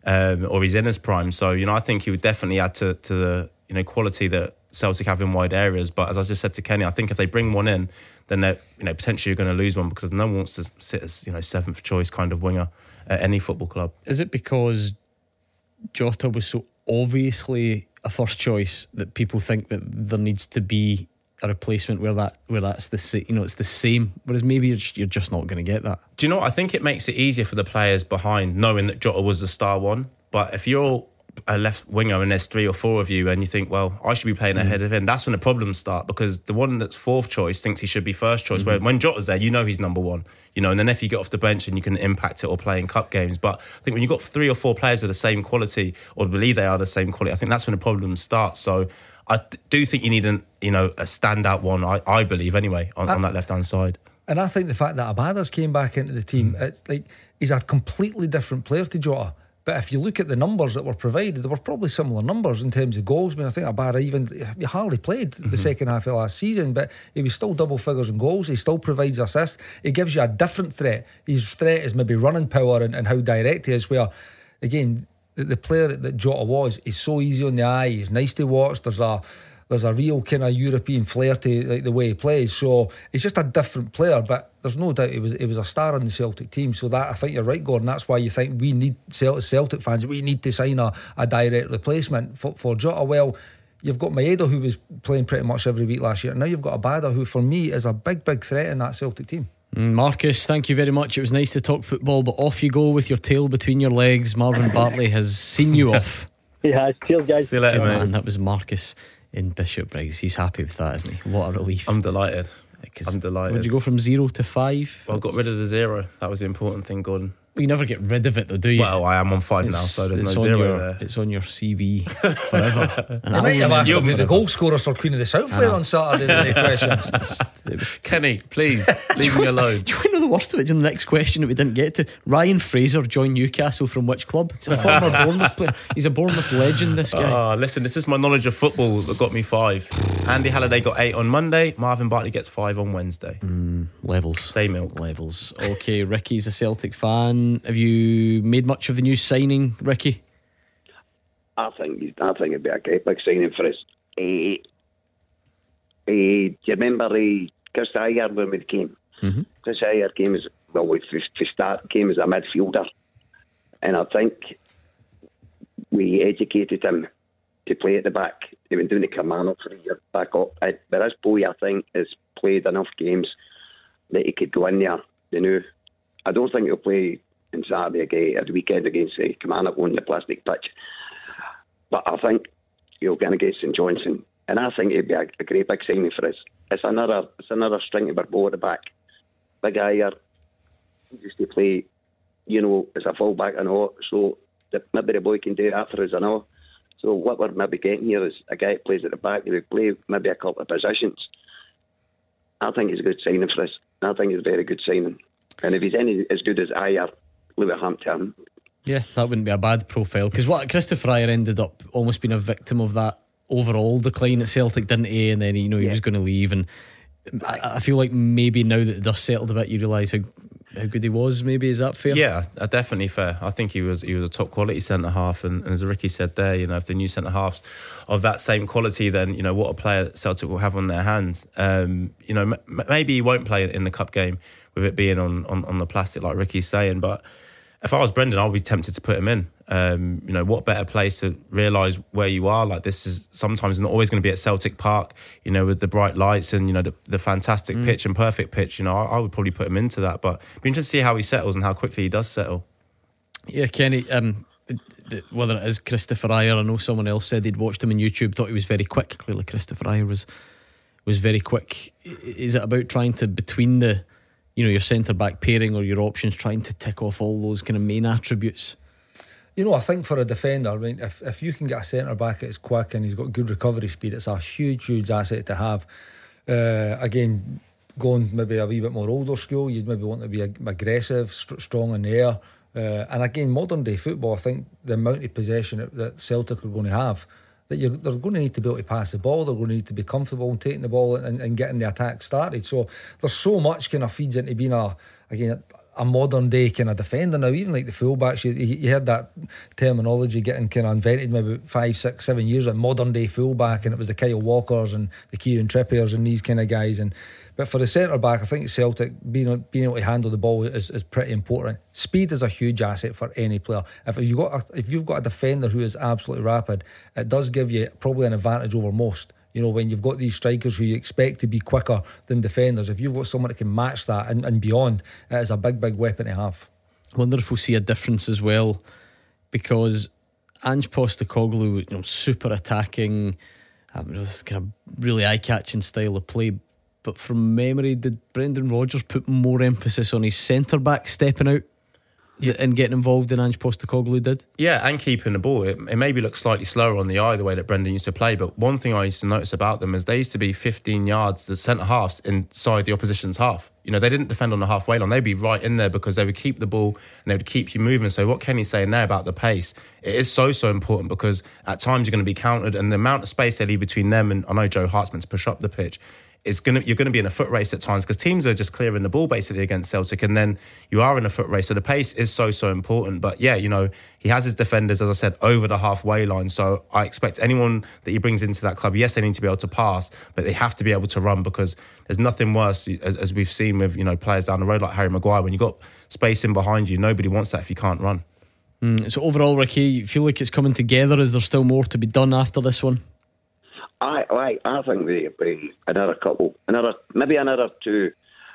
or he's in his prime. So I think he would definitely add to the quality that Celtic have in wide areas. But as I just said to Kenny, I think if they bring one in, then they're potentially going to lose one, because no one wants to sit as seventh choice kind of winger at any football club. Is it because Jota was so obviously a first choice that people think that there needs to be a replacement where that's it's the same, whereas maybe you're just not going to get that? Do you know what? I think it makes it easier for the players behind knowing that Jota was the star one. But if you're a left winger and there's 3 or 4 of you and you think, well, I should be playing ahead of him, that's when the problems start, because the one that's fourth choice thinks he should be first choice, where when Jota's there, he's number one, and then if you get off the bench and you can impact it or play in cup games. But I think when you've got 3 or 4 players of the same quality, or believe they are the same quality, I think that's when the problems start. So I do think you need a standout one, I believe anyway, on that left-hand side. And I think the fact that Abada's came back into the team, it's like he's a completely different player to Jota. But if you look at the numbers that were provided, there were probably similar numbers in terms of goals. I mean, I think Abada he hardly played the second half of last season, but he was still double figures in goals. He still provides assists. He gives you a different threat. His threat is maybe running power and how direct he is, where, again, the player that Jota was is so easy on the eye. He's nice to watch. There's a real kind of European flair to the way he plays. So he's just a different player, but there's no doubt he was a star in the Celtic team. So that, I think you're right, Gordon. That's why you think we need Celtic fans. We need to sign a direct replacement for Jota. Well, you've got Maeda, who was playing pretty much every week last year. Now you've got Abada, who for me is a big threat in that Celtic team. Marcus, thank you very much. It was nice to talk football, but off you go with your tail between your legs. Marvin Bartley has seen you off. Yeah, cheers, guys. See you later, mate. And that was Marcus in Bishopbriggs. He's happy with that, isn't he? What a relief. I'm delighted. Would you go from 0 to 5? Well, I got rid of the 0. That was the important thing, Gordon. You never get rid of it though, do you? Well, I am on 5 now, so there's no 0 there. It's on your CV forever. And I might have asked about the goal scorers for Queen of the South player on Saturday in the questions. Kenny, please leave me alone. Do you want to know the worst of it? The next question that we didn't get to: Ryan Fraser joined Newcastle from which club? He's a former Bournemouth player. He's a Bournemouth legend, this guy. Listen, this is my knowledge of football that got me 5. Andy Halliday got 8 on Monday. Marvin Bartley gets 5 on Wednesday. Levels. Same milk. Levels. Okay, Ricky's a Celtic fan. Have you made much of the new signing, Ricky? I think it'd be a great big signing for us. Do you remember Chris Ayer when we came? Mm-hmm. Chris Ayer came as came as a midfielder, and I think we educated him to play at the back. He went down to Kilmarnock for a year back up. But this boy, I think, has played enough games that he could go in there. I don't think he'll play on Saturday or the weekend against Kilmarnock on the plastic pitch. But I think you're going to get St Johnson, and I think it'd be a great big signing for us. It's another string to our bow at the back. Big Ayer used to play, as a full-back and all, so maybe the boy can do that for us and all. So what we're maybe getting here is a guy who plays at the back, who would play maybe a couple of positions. I think it's a good signing for us. I think it's a very good signing. And if he's any as good as Ayer, leave it to him. Yeah, that wouldn't be a bad profile, because Christopher Ayer ended up almost being a victim of that overall decline at Celtic, didn't he? And then he was going to leave, and I feel like maybe now that the dust settled a bit, you realise how good he was. Maybe, is that fair? Yeah, definitely fair. I think he was a top quality centre half, and as Ricky said there, if the new centre halves of that same quality, then what a player Celtic will have on their hands. Maybe he won't play in the cup game with it being on the plastic, like Ricky's saying, but if I was Brendan, I'd be tempted to put him in. What better place to realise where you are? Like, this is sometimes not always going to be at Celtic Park, with the bright lights and, the fantastic pitch and perfect pitch. I would probably put him into that, but it'd be interesting to see how he settles and how quickly he does settle. Yeah, Kenny, whether it is Christopher Ayer, I know someone else said they'd watched him on YouTube, thought he was very quick. Clearly Christopher Ayer was very quick. Is it about trying to, between the your centre-back pairing or your options, trying to tick off all those kind of main attributes? I think for a defender, if you can get a centre-back that's quick and he's got good recovery speed, it's a huge asset to have. Again, going maybe a wee bit more older school, you'd maybe want to be aggressive, strong in the air. And again, modern day football, I think the amount of possession that Celtic are going to have, that they're going to need to be able to pass the ball, they're going to need to be comfortable in taking the ball and getting the attack started. So there's so much kind of feeds into being a modern day kind of defender now. Even like the fullbacks, you heard that terminology getting kind of invented maybe 5, 6, 7 years ago, modern day fullback, and it was the Kyle Walkers and the Kieran Trippiers and these kind of guys. But for the centre back, I think Celtic being able to handle the ball is pretty important. Speed is a huge asset for any player. If you've got a defender who is absolutely rapid, it does give you probably an advantage over most. When you've got these strikers who you expect to be quicker than defenders, if you've got someone that can match that and beyond, it is a big weapon to have. I wonder if we'll see a difference as well, because Ange Postecoglou, super attacking, just kind of really eye-catching style of play. But from memory, did Brendan Rodgers put more emphasis on his centre-back stepping out and getting involved than Ange Postecoglou did? Yeah, and keeping the ball. It maybe looks slightly slower on the eye, the way that Brendan used to play, but one thing I used to notice about them is they used to be 15 yards, the centre-halves, inside the opposition's half. They didn't defend on the halfway line. They'd be right in there because they would keep the ball and they would keep you moving. So what Kenny's saying there about the pace, it is so important, because at times you're going to be countered, and the amount of space they leave between them and, I know, Joe Hart's meant to push up the pitch, you're going to be in a foot race at times, because teams are just clearing the ball basically against Celtic, and then you are in a foot race. So the pace is so important. But yeah, he has his defenders, as I said, over the halfway line. So I expect anyone that he brings into that club, yes, they need to be able to pass, but they have to be able to run, because there's nothing worse, as we've seen with players down the road like Harry Maguire. When you've got space in behind you, nobody wants that if you can't run. So overall, Ricky, you feel like it's coming together? Is there still more to be done after this one? I think we another couple, maybe another two.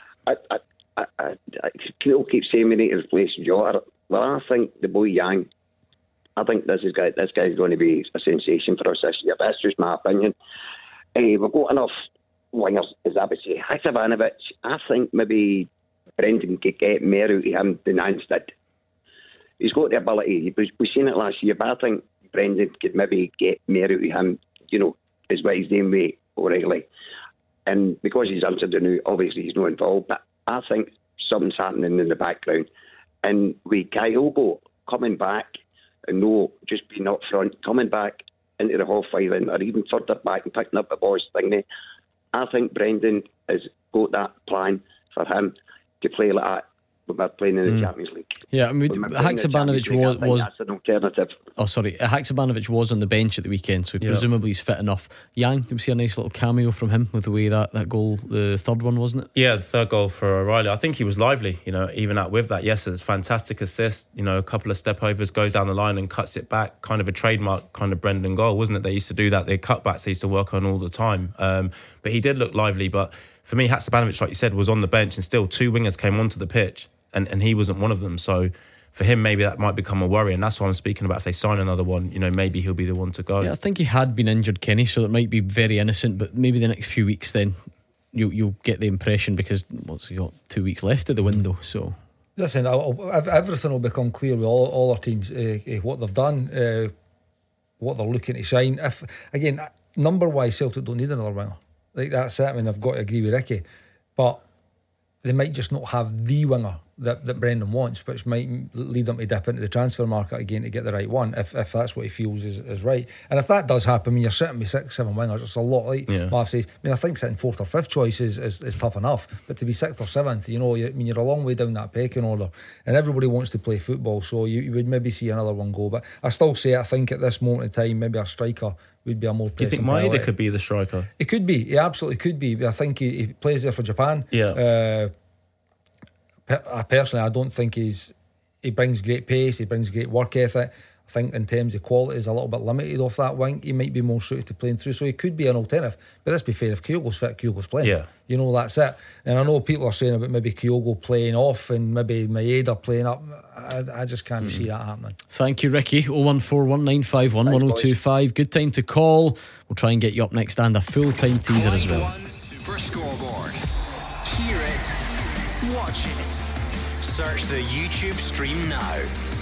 People keep saying we need to replace Jota. Well, I think the boy Yang, I think this guy's going to be a sensation for us this year. That's just my opinion. We've got enough wingers, as I would say. Haksabanovic, I think maybe Brendan could get more out of him than Ange did. He's got the ability. We've seen it last year, but I think Brendan could maybe get more out of him, is what he's doing with O'Reilly. And because he's answered the new, obviously he's not involved, but I think something's happening in the background. And with Kyogo coming back, and no just being up front, coming back into the half-five line, or even further back and picking up the boys thingy, I think Brendan has got that plan for him to play like that when we're playing in the Champions League. Yeah, I mean, Haksabanovic was that's an alternative. Oh, sorry, Haksabanovic was on the bench at the weekend, so presumably he's fit enough. Yang, did we see a nice little cameo from him with the way that goal, the third one, wasn't it? Yeah, the third goal for O'Reilly. I think he was lively, even with that. Yes, it's a fantastic assist, a couple of step overs, goes down the line and cuts it back. Kind of a trademark kind of Brendan goal, wasn't it? They used to do that. The cutbacks they used to work on all the time. But he did look lively. But for me, Haksabanovic, like you said, was on the bench, and still two wingers came onto the pitch. And he wasn't one of them. So for him, maybe that might become a worry. And that's what I'm speaking about. If they sign another one, maybe he'll be the one to go. Yeah, I think he had been injured, Kenny, so it might be very innocent. But maybe the next few weeks then you'll get the impression, because what's he got, 2 weeks left of the window. So listen, everything will become clear with all our teams, what they've done, what they're looking to sign. If again, number-wise, Celtic don't need another winger. Like that's it. I mean, I've got to agree with Ricky. But they might just not have the winger that Brendan wants, which might lead him to dip into the transfer market again to get the right one, if that's what he feels is right. And if that does happen, when you're sitting with 6-7 wingers, it's a lot, like Marv says. I mean, I think sitting 4th or 5th choice is tough enough, but to be 6th or 7th, you know, you're a long way down that pecking order, and everybody wants to play football, so you would maybe see another one go. But I still say, I think at this moment in time, maybe a striker would be a more pressing. Do you think Maeda could be the striker? It could be, he absolutely could be. But I think he plays there for Japan. Personally, I don't think he brings great pace, he brings great work ethic. I think in terms of quality is a little bit limited off that wing. He might be more suited to playing through, so he could be an alternative. But let's be fair, if Kyogo's fit, Kyogo's playing. Yeah. You know, that's it. And I know people are saying about maybe Kyogo playing off and maybe Maeda playing up. I just can't see that happening. Thank you, Ricky. 01419511025. Good time to call. We'll try and get you up next, and a full-time teaser as well. Super Scoreboard. Hear it. Watch it. Search the YouTube stream now.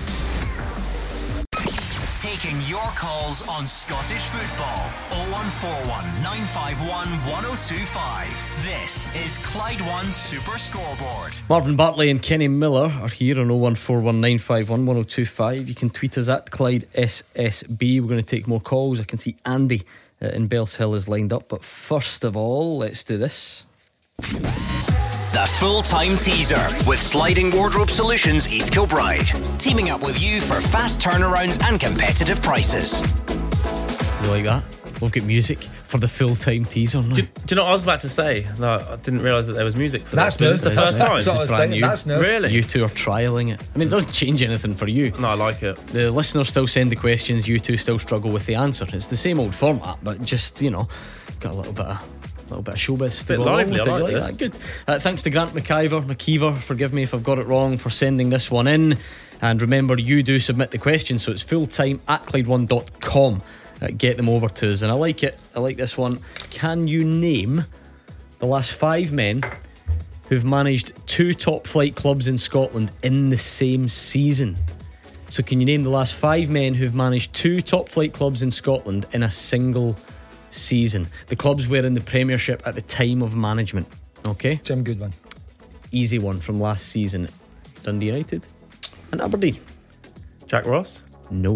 Taking your calls on Scottish football. 0141 951 1025. This is Clyde One Super Scoreboard. Marvin Bartley and Kenny Miller are here on 01419511025. You can tweet us at Clyde SSB. We're going to take more calls. I can see Andy in Bells Hill is lined up, but first of all, let's do this. The full-time teaser with Sliding Wardrobe Solutions East Kilbride, teaming up with you for fast turnarounds and competitive prices. You like that? We've got music for the full-time teaser now. Do you know what I was about to say? No, I didn't realise that there was music for that's this. New. This is the first time. That's brand new. That's new. Really? You two are trialling it. I mean, it doesn't change anything for you. No, I like it. The listeners still send the questions. You two still struggle with the answer. It's the same old format, but just, you know, got a little bit of showbiz. Bit lively, I like that. Good. Thanks to Grant McKeever, forgive me if I've got it wrong, for sending this one in. And remember, you do submit the questions, so it's fulltime@clyde1.com. Get them over to us. And I like it. I like this one. Can you name the last 5 men who've managed 2 top flight clubs in Scotland in the same season? So can you name the last 5 men who've managed 2 top flight clubs in Scotland in a single season? The clubs were in the Premiership at the time of management. Okay, Jim Goodwin. Easy one from last season. Dundee United and Aberdeen. Jack Ross? No.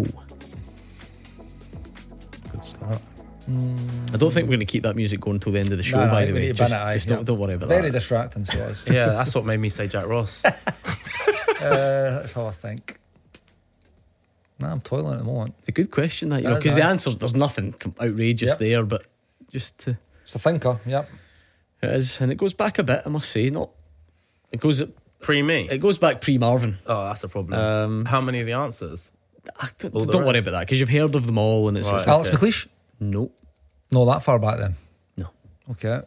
Good start. I don't think we're going to keep that music going until the end of the show, by the way. Just don't worry about that. Very distracting, so it is. Yeah, that's what made me say Jack Ross. That's how I think. Nah, I'm toiling at the moment. It's a good question, that, you know, because the answer, there's nothing outrageous there, but just to... It's a thinker, yep. It is, and it goes back a bit, I must say. It goes pre-me. It goes back pre-Marvin. Oh, that's a problem. How many are the answers? Don't worry about that, because you've heard of them all, and it's right, Alex McLeish? No. No, that far back then? No. Okay.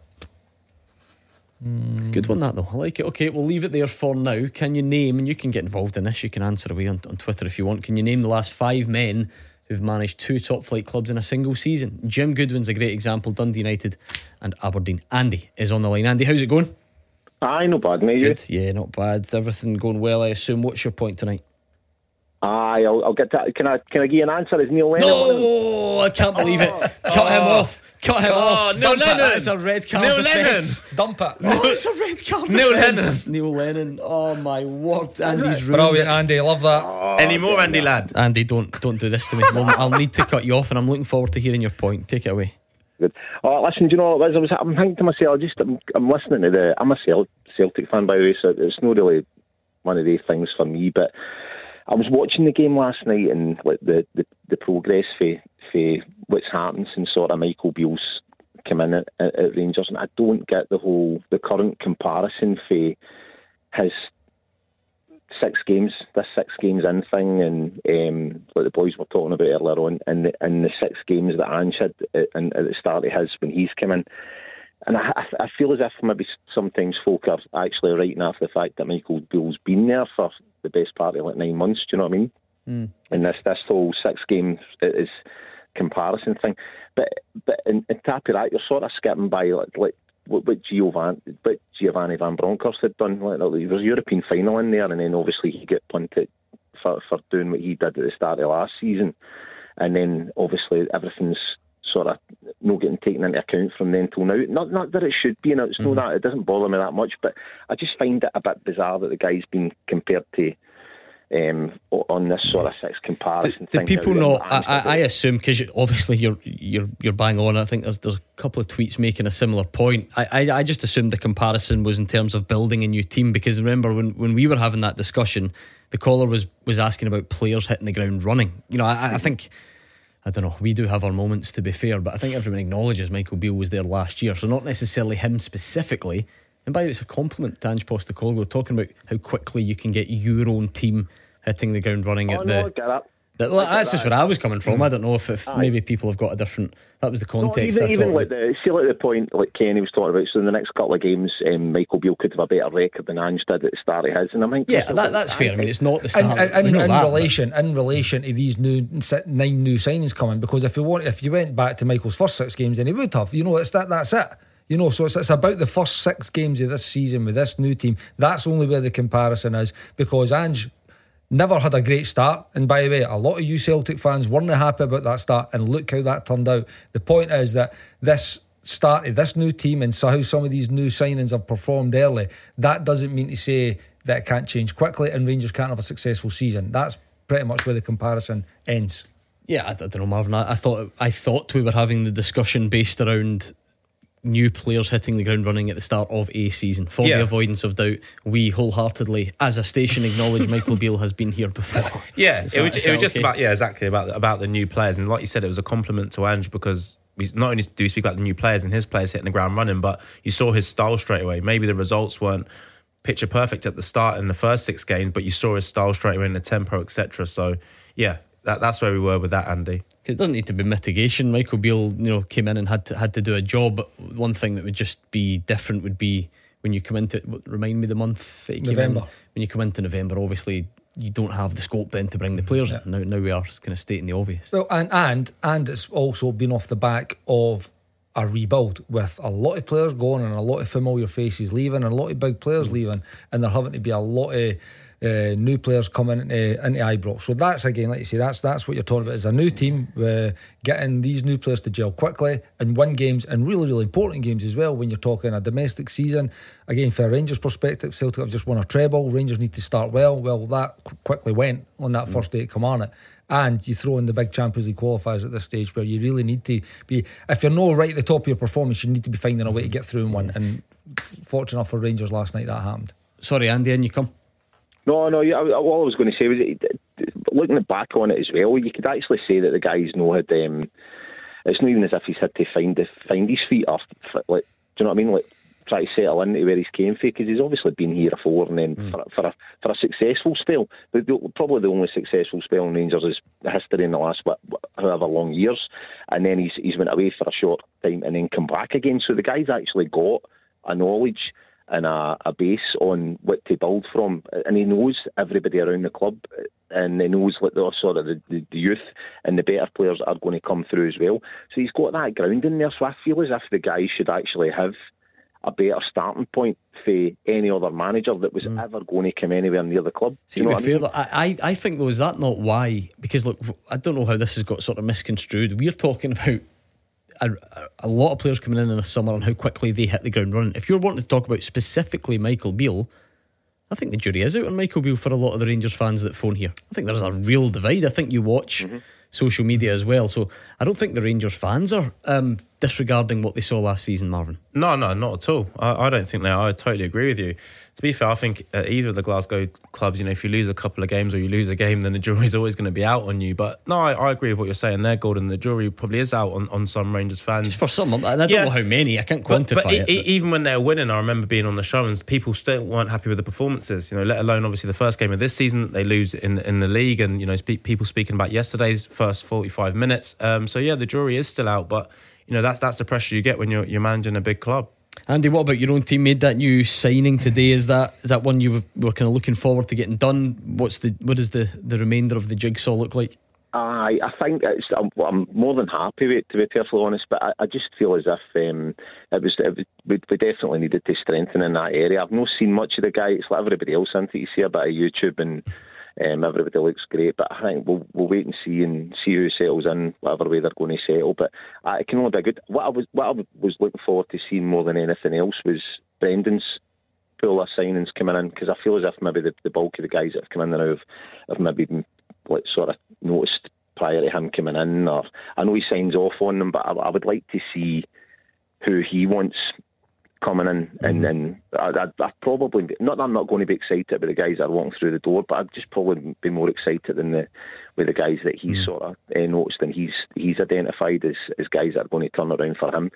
Good one, that, though. I like it. Okay, we'll leave it there for now. Can you name, and you can get involved in this, you can answer away on Twitter if you want, can you name the last 5 men who've managed 2 top flight clubs in a single season? Jim Goodwin's a great example. Dundee United and Aberdeen. Andy is on the line. Andy, how's it going? Aye, not bad, mate. Good. Yeah, not bad. Everything going well, I assume. What's your point tonight? Aye, I'll get that. Can I give you an answer? Is Neil Lennon? No, I can't believe it. Cut him off. Cut him off. Neil Lennon. It's a red card. Neil Lennon. Dump it. No, it's a red card. Neil Lennon. Neil Lennon. Oh my word. Andy's ruined Brilliant, it. Andy. Love that. Any more, Andy lad? Andy, don't do this to me. I'll need to cut you off, and I'm looking forward to hearing your point. Take it away. Good. Listen, do you know what it was? I'm thinking to myself, I'm listening to I'm a Celtic fan, by the way, so it's not really one of these things for me, but I was watching the game last night, and like the progress for what's happened since sort of Michael Beale's come in at Rangers, and I don't get the current comparison for his 6 games in thing, and like the boys were talking about earlier on, and the 6 games that Ange had at the start of his when he's come in. And I feel as if maybe sometimes folk are actually writing off the fact that Michael Beale's been there for the best part of like 9 months. Do you know what I mean? And this whole 6 games is comparison thing. But in top of that, you're sort of skipping by like what Giovanni Van Bronckhorst had done. Like, there was a European final in there, and then obviously he got punted for doing what he did at the start of last season. And then obviously everything's sort of not getting taken into account from then till now. Not that it should be, and it's not that, it doesn't bother me that much, but I just find it a bit bizarre that the guy's been compared to on this sort of six comparison. Do people know? I assume, because obviously you're bang on. I think there's a couple of tweets making a similar point. I just assumed the comparison was in terms of building a new team, because remember when we were having that discussion, the caller was asking about players hitting the ground running. You know, I think, I don't know, we do have our moments, to be fair, but I think everyone acknowledges Michael Beale was there last year, so not necessarily him specifically. And by the way, it's a compliment to Ange Postecoglou talking about how quickly you can get your own team hitting the ground running at the. That's just where I was coming from. I don't know if maybe people have got a different. That was the context. Even like the point like Kenny was talking about. So in the next couple of games, Michael Beale could have a better record than Ange did at the start of his. And I think that's fair. I mean, it's not the start. In relation to these 9 new signings coming, because if you went back to Michael's first 6 games, then he would have. You know, that's it. You know, so it's about the first 6 games of this season with this new team. That's only where the comparison is, because Ange never had a great start, and by the way, a lot of you Celtic fans weren't happy about that start, and look how that turned out. The point is that this start of this new team and so how some of these new signings have performed early, that doesn't mean to say that it can't change quickly and Rangers can't have a successful season. That's pretty much where the comparison ends. Yeah, I don't know, Marvin. I thought we were having the discussion based around new players hitting the ground running at the start of a season. For the avoidance of doubt, we wholeheartedly, as a station, acknowledge Michael Beale has been here before. Yeah, it was just about exactly about the new players, and like you said, it was a compliment to Ange, because not only do we speak about the new players and his players hitting the ground running, but you saw his style straight away. Maybe the results weren't picture perfect at the start in the first 6 games, but you saw his style straight away in the tempo, etc. So yeah, that's where we were with that, Andy. It doesn't need to be mitigation. Michael Beale, came in and had to do a job. But one thing that would just be different would be when you come into, remind me the month that you came November. in. When you come into November, obviously you don't have the scope then to bring the players in. Now we are kind of stating the obvious. Well, and it's also been off the back of a rebuild with a lot of players going and a lot of familiar faces leaving and a lot of big players leaving, and there having to be a lot of new players coming into Ibrox. So that's, again, like you say, that's what you're talking about, is a new team, getting these new players to gel quickly and win games, and really, really important games as well when you're talking a domestic season. Again, for a Rangers perspective, Celtic have just won a treble. Rangers need to start well. Well, that quickly went on that first day at Kilmarnock. And you throw in the big Champions League qualifiers at this stage, where you really need to be, if you're not right at the top of your performance, you need to be finding a way to get through in one. And fortunate enough for Rangers last night, that happened. Sorry, Andy, in you come. No, yeah, all I was going to say was, looking back on it as well, you could actually say that the guy's had, it's not even as if he's had to find his feet off, like, do you know what I mean? Like, try to settle into where he's came from, because he's obviously been here before, and then for a successful spell, but probably the only successful spell in Rangers is history in the last however long years, and then he's went away for a short time and then come back again. So the guy's actually got a knowledge and a base on what to build from, and he knows everybody around the club, and he knows what the youth and the better players are going to come through as well. So he's got that ground in there. So I feel as if the guy should actually have a better starting point for any other manager that was ever going to come anywhere near the club. See, to be fair, I think though, is that not why? Because look, I don't know how this has got sort of misconstrued. We're talking about a lot of players coming in the summer and how quickly they hit the ground running. If you're wanting to talk about specifically Michael Beale, I think the jury is out on Michael Beale for a lot of the Rangers fans that phone here. I think there's a real divide. I think you watch social media as well, so I don't think the Rangers fans are disregarding what they saw last season, Marvin. No, not at all. I don't think they are. I totally agree with you. To be fair, I think either of the Glasgow clubs, if you lose a couple of games or you lose a game, then the jury's always going to be out on you. But no, I agree with what you're saying there, Gordon. The jury probably is out on some Rangers fans. Just for some, and I don't know how many. I can't quantify it. Even when they were winning, I remember being on the show and people still weren't happy with the performances. Let alone obviously the first game of this season they lose in the league, and people speaking about yesterday's first 45 minutes. So yeah, the jury is still out, but that's the pressure you get when you're managing a big club. Andy, what about your own team? Made that new signing today. Is that one you were kind of looking forward to getting done? What does the remainder of the jigsaw look like? I think I'm more than happy with it, to be perfectly honest, but I just feel as if we definitely needed to strengthen in that area. I've not seen much of the guy. It's like everybody else, isn't it? You see a bit of YouTube Everybody looks great, but I think we'll wait and see who settles in, whatever way they're going to settle. But it can only be good. What I was looking forward to seeing more than anything else was Brendan's pool of signings coming in, because I feel as if maybe the bulk of the guys that have come in now have maybe been sort of noticed prior to him coming in. Or I know he signs off on them, but I would like to see who he wants coming in, and I'd probably not that I'm not going to be excited about the guys that are walking through the door, but I'd just probably be more excited than with the guys that he's sort of noticed and he's identified as guys that are going to turn around for him.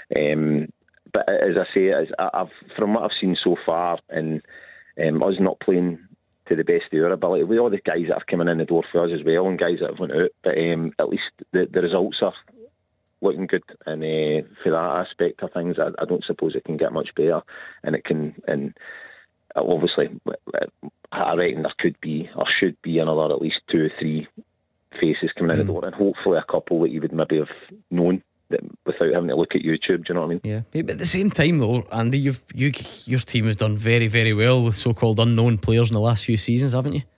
But as I say, I've from what I've seen so far, and us not playing to the best of our ability, with all the guys that are coming in the door for us as well, and guys that have went out, but at least the results are looking good, and for that aspect of things, I don't suppose it can get much better, and it can, and obviously I reckon there could be or should be another at least 2 or 3 faces coming in the door, and hopefully a couple that you would maybe have known that without having to look at YouTube. Do you know what I mean? Yeah, but at the same time though, Andy, your team has done very, very well with so-called unknown players in the last few seasons, haven't you?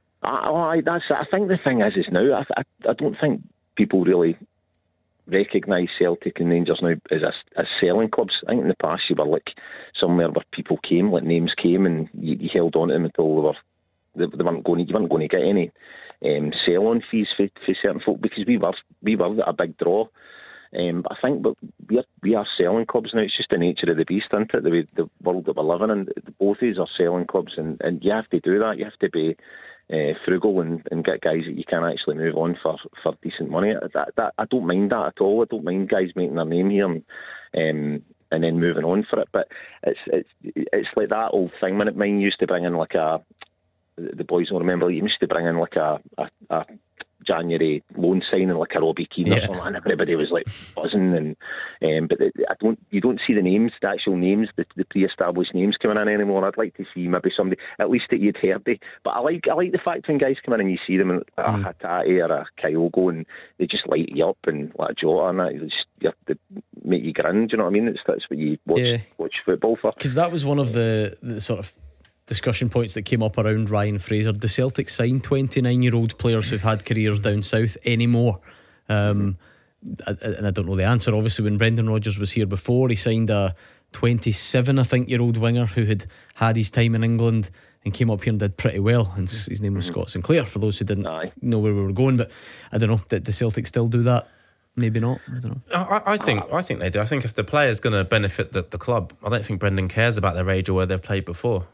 I think the thing is now, I don't think people really recognise Celtic and Rangers now as selling clubs. I think in the past you were like somewhere where people came, like names came, and you held on to them until you weren't going to get any sell-on fees for certain folk, because we were a big draw. But I think we are selling clubs now. It's just the nature of the beast, isn't it? The world that we're living in. Both of us are selling clubs, and you have to do that. You have to be frugal and get guys that you can actually move on for decent money. I don't mind that at all. I don't mind guys making their name here and then moving on for it. But it's like that old thing. When mine used to bring in like the boys will remember, you used to bring in like a January loan signing like a Robbie Keane or something, and everybody was like buzzing, and but you don't see the names, the actual names, the pre-established names coming in anymore. I'd like to see maybe somebody at least that you'd heard of. But I like the fact when guys come in and you see them and a Hatate or a Kyogo, and they just light you up, and like a Jota and that, you have to make you grin. Do you know what I mean? That's what you watch football for. Because that was one of the sort of discussion points that came up around Ryan Fraser. Do Celtic sign 29-year-old players who've had careers down south anymore? And I don't know the answer. Obviously, when Brendan Rodgers was here before, he signed a 27, I think, year old winger who had his time in England and came up here and did pretty well, and his name was Scott Sinclair, for those who didn't know where we were going. But I don't know, did the Celtic still do that? Maybe not. I don't know. I think they do. I think if the player's going to benefit the club, I don't think Brendan cares about their age or where they've played before.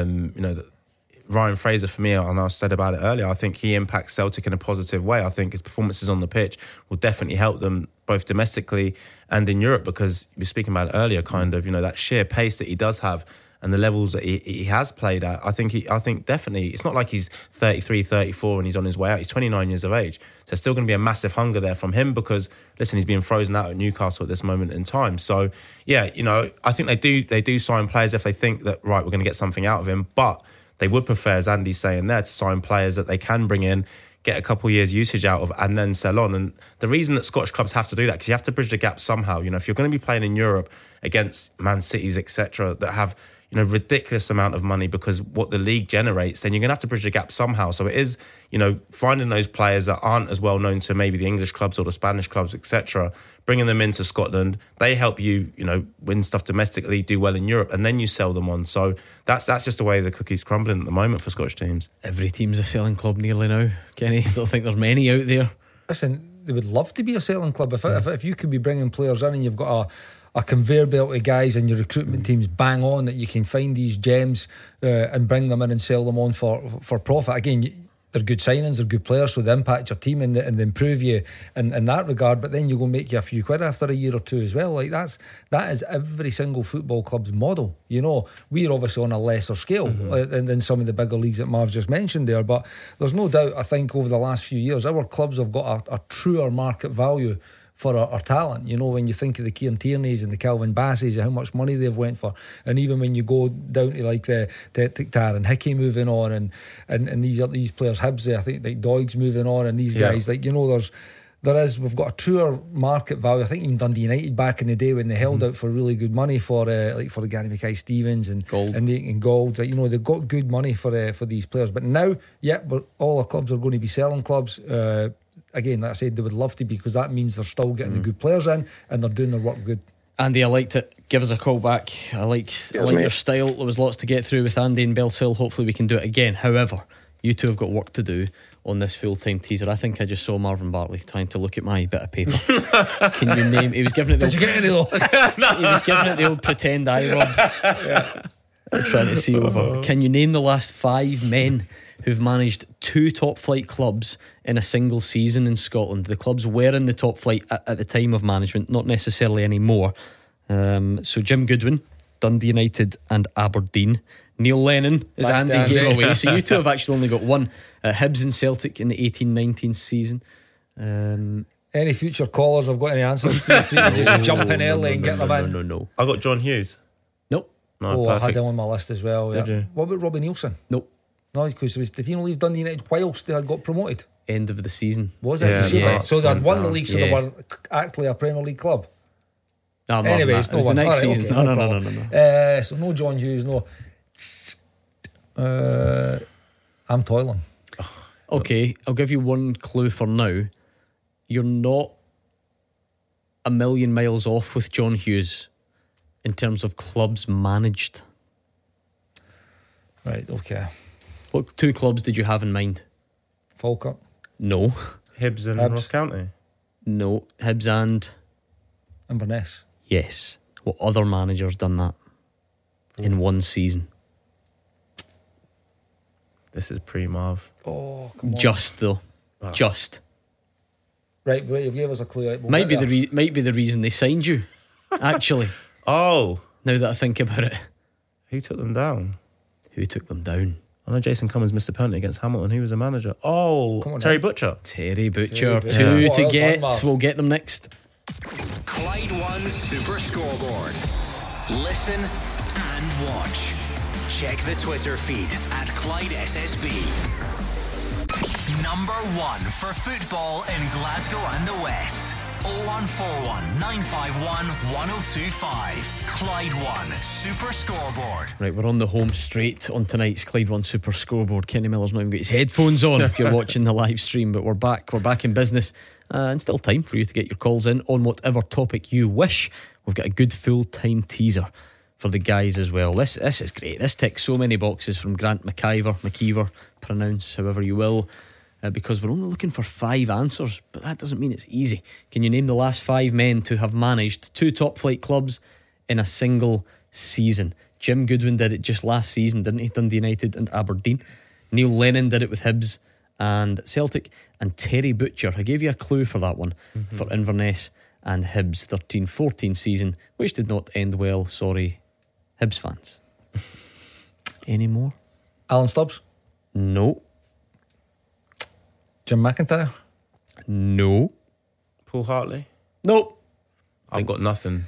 Ryan Fraser, for me, and I said about it earlier, I think he impacts Celtic in a positive way. I think his performances on the pitch will definitely help them both domestically and in Europe, because we were speaking about it earlier, kind of, that sheer pace that he does have and the levels that he has played at. I think definitely, it's not like he's 33, 34 and he's on his way out. He's 29 years of age. So there's still going to be a massive hunger there from him, because, listen, he's being frozen out at Newcastle at this moment in time. So, yeah, I think they do sign players if they think that, right, we're going to get something out of him. But they would prefer, as Andy's saying there, to sign players that they can bring in, get a couple of years usage out of, and then sell on. And the reason that Scottish clubs have to do that, because you have to bridge the gap somehow. If you're going to be playing in Europe against Man Cities, etc., that have ridiculous amount of money because what the league generates, then you're going to have to bridge the gap somehow. So it is, finding those players that aren't as well known to maybe the English clubs or the Spanish clubs, etc., bringing them into Scotland. They help you, win stuff domestically, do well in Europe, and then you sell them on. So that's just the way the cookie's crumbling at the moment for Scottish teams. Every team's a selling club nearly now, Kenny. I don't think there's many out there. Listen, they would love to be a selling club. If you could be bringing players in and you've got a conveyor belt of guys and your recruitment teams bang on, that you can find these gems and bring them in and sell them on for profit. Again, they're good signings, they're good players, so they impact your team and they improve you in that regard. But then you go make you a few quid after a year or two as well. Like that is every single football club's model. We're obviously on a lesser scale than some of the bigger leagues that Marv just mentioned there. But there's no doubt, I think, over the last few years, our clubs have got a truer market value for our talent. When you think of the Kieran Tierney's and the Calvin Bassies and how much money they've went for, and even when you go down to like the Taron Hickey moving on and these players, Hibs, I think like Doig's moving on, and these guys, There is. We've got a truer market value. I think even Dundee United back in the day when they held out for really good money for like for the Gary Mackay-Stevens and Gold. And Gold. You know, they've got good money for these players. But now, but all our clubs are going to be selling clubs. Again, like I said, they would love to be, because that means they're still getting the good players in and they're doing their work good. Andy, I liked it. Give us a call back. I like your style. There was lots to get through with Andy and Bellshill. Hopefully we can do it again. However, you two have got work to do on this full-time teaser. I think I just saw Marvin Bartley trying to look at my bit of paper. Can you name? He was giving it the Did you get any though? He was giving it the old pretend eye rub. I'm trying to see over. Can you name the last 5 men who've managed 2 top flight clubs in a single season in Scotland? The clubs were in the top flight at the time of management, not necessarily anymore. So Jim Goodwin, Dundee United and Aberdeen. Neil Lennon, as Andy gave away. So you two have actually only got one. Hibs and Celtic in the 18-19 season. Any future callers have got any answers? Feel free to just jump in early and get them in. No. I got John Hughes. Nope. No, I had him on my list as well. Did you? What about Robbie Nielsen? Nope. No, because did he not leave Dundee United whilst they had got promoted? End of the season. Was it? Yeah. So they had won the league, so they were actually a Premier League club. No, anyways, it was the next season. Okay, No. So no John Hughes, no. I'm toiling. Okay, I'll give you one clue for now. You're not a million miles off with John Hughes in terms of clubs managed. Right, okay. What 2 clubs did you have in mind? Falkirk? No. Hibs and Ross County? No. Hibs and Inverness? Yes. What other managers done that in one season? This is pre-Marv. Oh, come on. Just though. Just. Right, but you gave us a clue. Right, might be the reason they signed you, actually. Oh. Now that I think about it. Who took them down? Who took them down? I know Jason Cummins missed a penalty against Hamilton. Who was the manager? Oh, Terry Butcher. Terry Butcher. 2 to get. We'll get them next. Clyde One Super Scoreboard. Listen and watch. Check the Twitter feed at Clyde SSB. Number 1 for football in Glasgow and the West. 0141 951 1025. Clyde One Super Scoreboard. Right, we're on the home straight on tonight's Clyde One Super Scoreboard. Kenny Miller's not even got his headphones on if you're watching the live stream, but we're back in business, and still time for you to get your calls in on whatever topic you wish. We've got a good full-time teaser for the guys as well. This is great. This ticks so many boxes from Grant McKeever, pronounce however you will, because we're only looking for 5 answers, but that doesn't mean it's easy. Can you name the last 5 men to have managed 2 top flight clubs in a single season? Jim Goodwin did it just last season, didn't he? Dundee United and Aberdeen. Neil Lennon did it with Hibs and Celtic, and Terry Butcher, I gave you a clue for that one, for Inverness and Hibs 13-14 season, which did not end well, sorry Hibs fans. Any more? Alan Stubbs? No. Jim McIntyre? No. Paul Hartley? Nope. I've got nothing.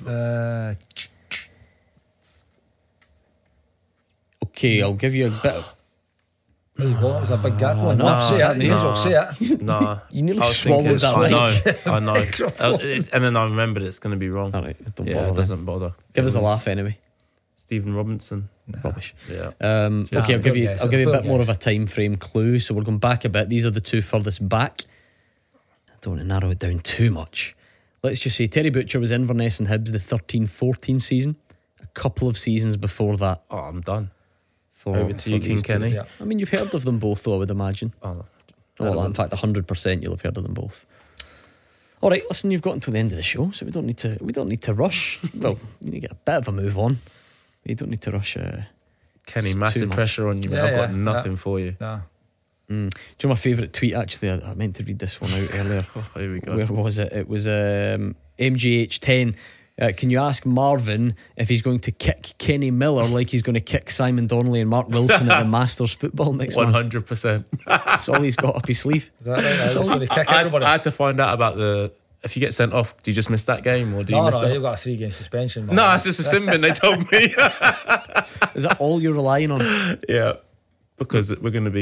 Okay, I'll give you a bit of... There you go, that was a big gap one. Say it. Nah. You nearly swallowed that. I know. And then I remembered it's going to be wrong. All right, don't bother. It doesn't bother. Give us a laugh anyway. Stephen Robinson. Rubbish. Yeah. Okay, I'll give you a bit more of a time frame clue. So we're going back a bit. These are the 2 furthest back. I don't want to narrow it down too much. Let's just say Terry Butcher was Inverness and Hibs the 13-14 season. A couple of seasons before that. Oh, I'm done. Over to you, King Kenny. Yeah. I mean, you've heard of them both, though, I would imagine. Well, in fact, 100% you'll have heard of them both. All right, listen, you've got until the end of the show, so we don't need to rush. Well, you need to get a bit of a move on. You don't need to rush. Kenny, massive pressure on you, mate. I've got nothing for you. Nah. Do you know my favourite tweet? Actually, I meant to read this one out earlier. Here we go. Where was it? It was MGH10. Can you ask Marvin if he's going to kick Kenny Miller like he's going to kick Simon Donnelly and Mark Wilson at the Masters football next month? 100%. That's all he's got up his sleeve. Is that right? He's going to kick everybody. I had to find out about if you get sent off, do you just miss that game, or do you miss that? You've got a 3-game suspension. Man. No, it's just a sin bin, they told me. Is that all you're relying on? Yeah, because we're going to be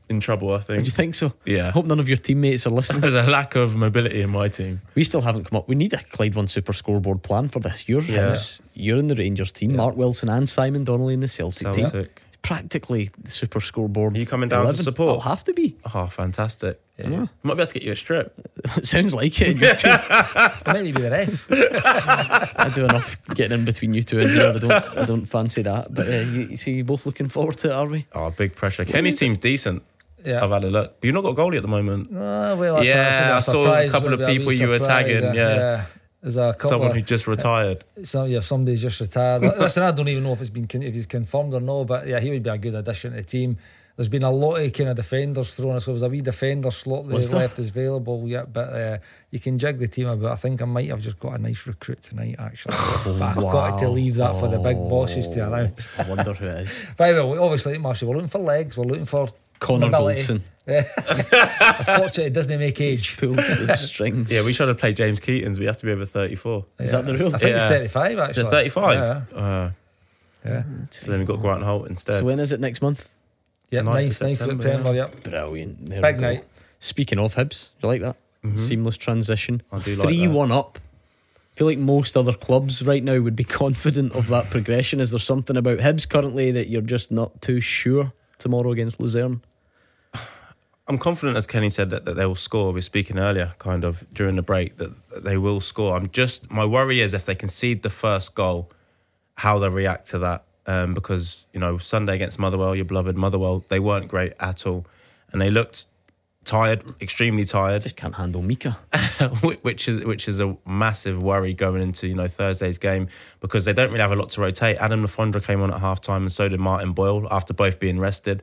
in trouble, I think. Do you think so? Yeah. I hope none of your teammates are listening. There's a lack of mobility in my team. We still haven't come up. We need a Clyde One Super Scoreboard plan for this. You're in the Rangers team, Mark Wilson and Simon Donnelly in the Celtic team. Practically the Super Scoreboard. Are you coming down 11. to support? I'll have to be. Oh, fantastic. Yeah. Might be able to get you a strip. Sounds like it in your team. I might need to be the ref. I do enough getting in between you two in here. I don't fancy that. But you both looking forward to it, are we? Oh, big pressure. Kenny's team's decent. Yeah. I've had a look. But you've not got a goalie at the moment. Well, I saw a couple of people you were tagging. Yeah. There's a couple someone who just retired. Somebody's just retired. Listen, I don't even know if if he's confirmed or no, but yeah, he would be a good addition to the team. There's been a lot of kind of defenders thrown. So there was a wee defender slot that left is available yet, but you can jig the team a bit. I think I might have just got a nice recruit tonight, actually. But I've got to leave that for the big bosses to announce. I wonder who it is. By the way, obviously, like Marcy, we're looking for legs. We're looking for Connor Goldson. Unfortunately, it doesn't make age. Pulls the strings. Yeah, we should have played James Keaton's. We have to be over 34. Is that the rule? I think it's 35 actually. Is it 35? Yeah. So then we've got Grant Holt instead. So when is it next month? Yeah, 9th September. Yep. Brilliant. There Big we go. night. Speaking of Hibs, you like that? Seamless transition. I do like 3-1 up. I feel like most other clubs right now would be confident of that progression. Is there something about Hibs currently that you're just not too sure tomorrow against Luzerne? I'm confident, as Kenny said, that they will score. We were speaking earlier, kind of during the break, that they will score. My worry is if they concede the first goal, how they react to that. Because, Sunday against Motherwell, your beloved Motherwell, they weren't great at all. And they looked tired, extremely tired. Just can't handle Mika. which is a massive worry going into, Thursday's game, because they don't really have a lot to rotate. Adam Lafondra came on at half-time and so did Martin Boyle after both being rested.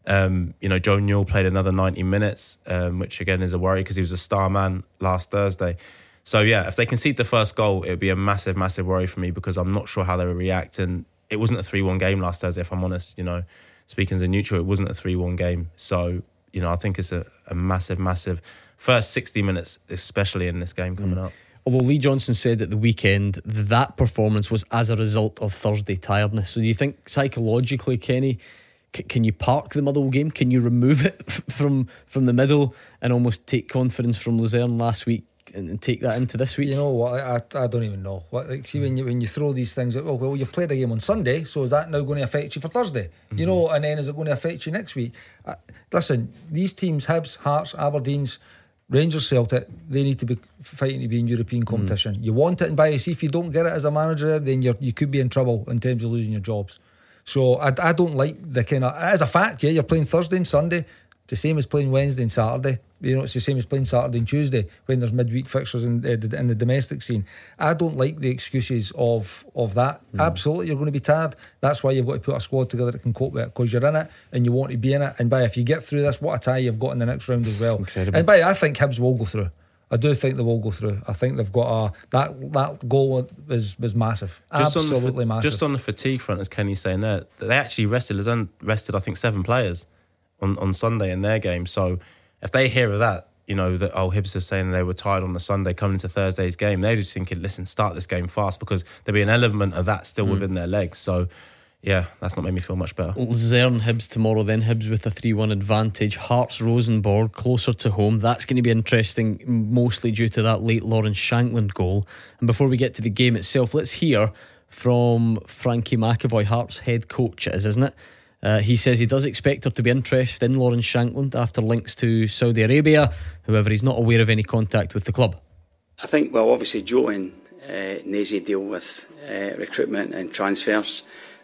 Joe Newell played another 90 minutes, which again is a worry because he was a star man last Thursday. So yeah, if they concede the first goal, it would be a massive, massive worry for me because I'm not sure how they will react. And it wasn't a 3-1 game last Thursday, if I'm honest. Speaking as a neutral, it wasn't a 3-1 game. So, I think it's a massive, massive first 60 minutes, especially in this game coming up. Although Lee Johnson said at the weekend that performance was as a result of Thursday tiredness. So do you think psychologically, Kenny, can you park the Motherwell game? Can you remove it from the middle and almost take confidence from Luzerne last week and take that into this week? You know what? I don't even know. See, when you throw these things out, well, you've played a game on Sunday, so is that now going to affect you for Thursday? And then is it going to affect you next week? Listen, these teams, Hibs, Hearts, Aberdeens, Rangers, Celtic, they need to be fighting to be in European competition. You want it, and by see if you don't get it as a manager, then you could be in trouble in terms of losing your jobs. So I don't like the kind of, as a fact, you're playing Thursday and Sunday. It's the same as playing Wednesday and Saturday. It's the same as playing Saturday and Tuesday when there's midweek fixtures in the domestic scene. I don't like the excuses of that. Absolutely, you're going to be tired. That's why you've got to put a squad together that can cope with it, because you're in it and you want to be in it. And if you get through this, what a tie you've got in the next round as well. Incredible. And I think Hibs will go through. I do think they will go through. I think they've got that goal was massive. Absolutely massive. Just on the fatigue front, as Kenny's saying there, they actually rested I think 7 players on Sunday in their game. So if they hear of that, that Hibs are saying they were tired on the Sunday coming into Thursday's game, they're just thinking, listen, start this game fast, because there'll be an element of that still within their legs. So yeah, that's not made me feel much better. Luzerne, Hibs tomorrow, then Hibs with a 3-1 advantage. Hearts, Rosenborg, closer to home. That's going to be interesting, mostly due to that late Lawrence Shankland goal. And before we get to the game itself, let's hear from Frankie McAvoy, Hearts head coach it is, isn't it? He says he does expect there to be interest in Lawrence Shankland after links to Saudi Arabia. However, he's not aware of any contact with the club. I think, obviously Joe and Nazy deal with recruitment and transfers.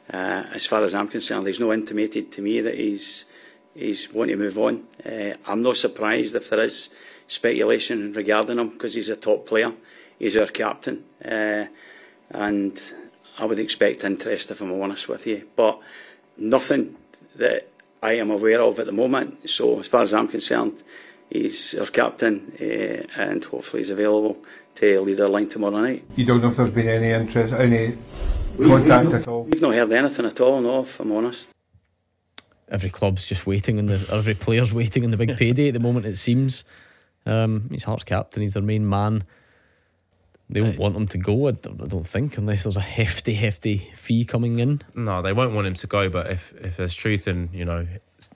As far as I'm concerned, he's not intimated to me that he's wanting to move on. I'm not surprised if there is speculation regarding him, because he's a top player. He's our captain, and I would expect interest, if I'm honest with you, but nothing that I am aware of at the moment. So as far as I'm concerned, he's our captain, and hopefully he's available to lead our line tomorrow night. You don't know if there's been any interest, any contact at all? We've not heard anything at all, no, if I'm honest. Every club's just waiting every player's waiting on the big payday at the moment, it seems. He's Hearts captain, he's their main man. They won't want him to go, I don't think, unless there's a hefty fee coming in. No, they won't want him to go, but if there's truth in,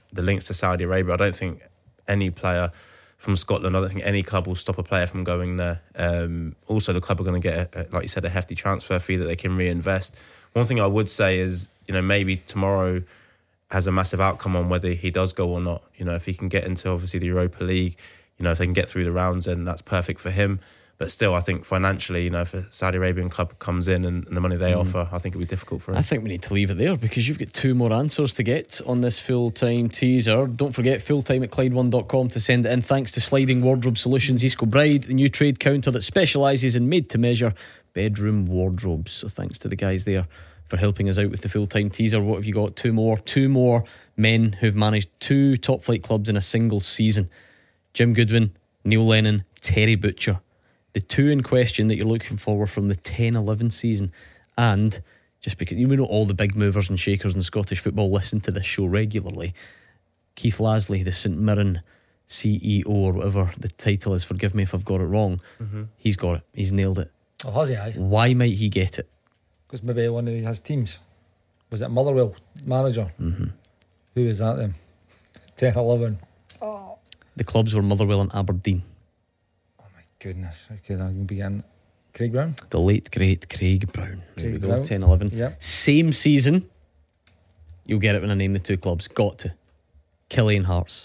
the links to Saudi Arabia. I don't think any player from Scotland, I don't think any club will stop a player from going there. Also, the club are going to get, like you said, a hefty transfer fee that they can reinvest. One thing I would say is, maybe tomorrow has a massive outcome on whether he does go or not. If he can get into, obviously, the Europa League, if they can get through the rounds, then that's perfect for him. But still, I think financially, if a Saudi Arabian club comes in and the money they offer, I think it'll be difficult for him. I think we need to leave it there because you've got 2 more answers to get on this full-time teaser. Don't forget, fulltime@Clyde1.com to send it in. Thanks to Sliding Wardrobe Solutions, East Kilbride, the new trade counter that specialises in made-to-measure bedroom wardrobes. So thanks to the guys there for helping us out with the full-time teaser. What have you got? 2 more. 2 more men who've managed 2 top-flight clubs in a single season. Jim Goodwin, Neil Lennon, Terry Butcher. The 2 in question that you're looking for were from the 10-11 season. And just because you know all the big movers and shakers in Scottish football listen to this show regularly, Keith Lasley, the St Mirren CEO or whatever the title is, forgive me if I've got it wrong, he's got it, he's nailed it. Oh, has he? Aye. Why might he get it? Because maybe one of his teams. Was it Motherwell manager? Who is that then? 10-11. The clubs were Motherwell and Aberdeen. Goodness, okay, that can begin. Craig Brown? The late great Craig Brown. There we go, Brown. 10-11. Yep. Same season. You'll get it when I name the 2 clubs. Got to. Killian Hearts.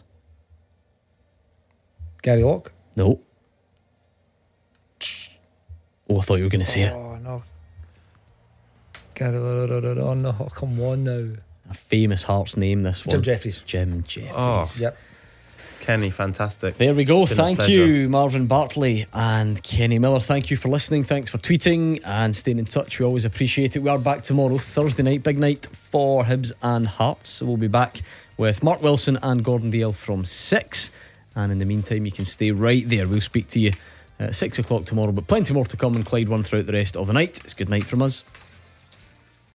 Gary Locke? No. Oh, I thought you were going to say it. Oh, no. Gary Locke, oh no, come on now. A famous Hearts name, this one. Jim Jeffries. Jim Jeffries. Oh. Yep. Kenny, fantastic. There we go. Been a Thank pleasure. you, Marvin Bartley and Kenny Miller. Thank you for listening. Thanks for tweeting and staying in touch. We always appreciate it. We are back tomorrow, Thursday night, big night for Hibs and Hearts. So we'll be back with Mark Wilson and Gordon Dale from 6. And in the meantime, you can stay right there. We'll speak to you at 6 o'clock tomorrow, but plenty more to come on Clyde One throughout the rest of the night. It's good night from us.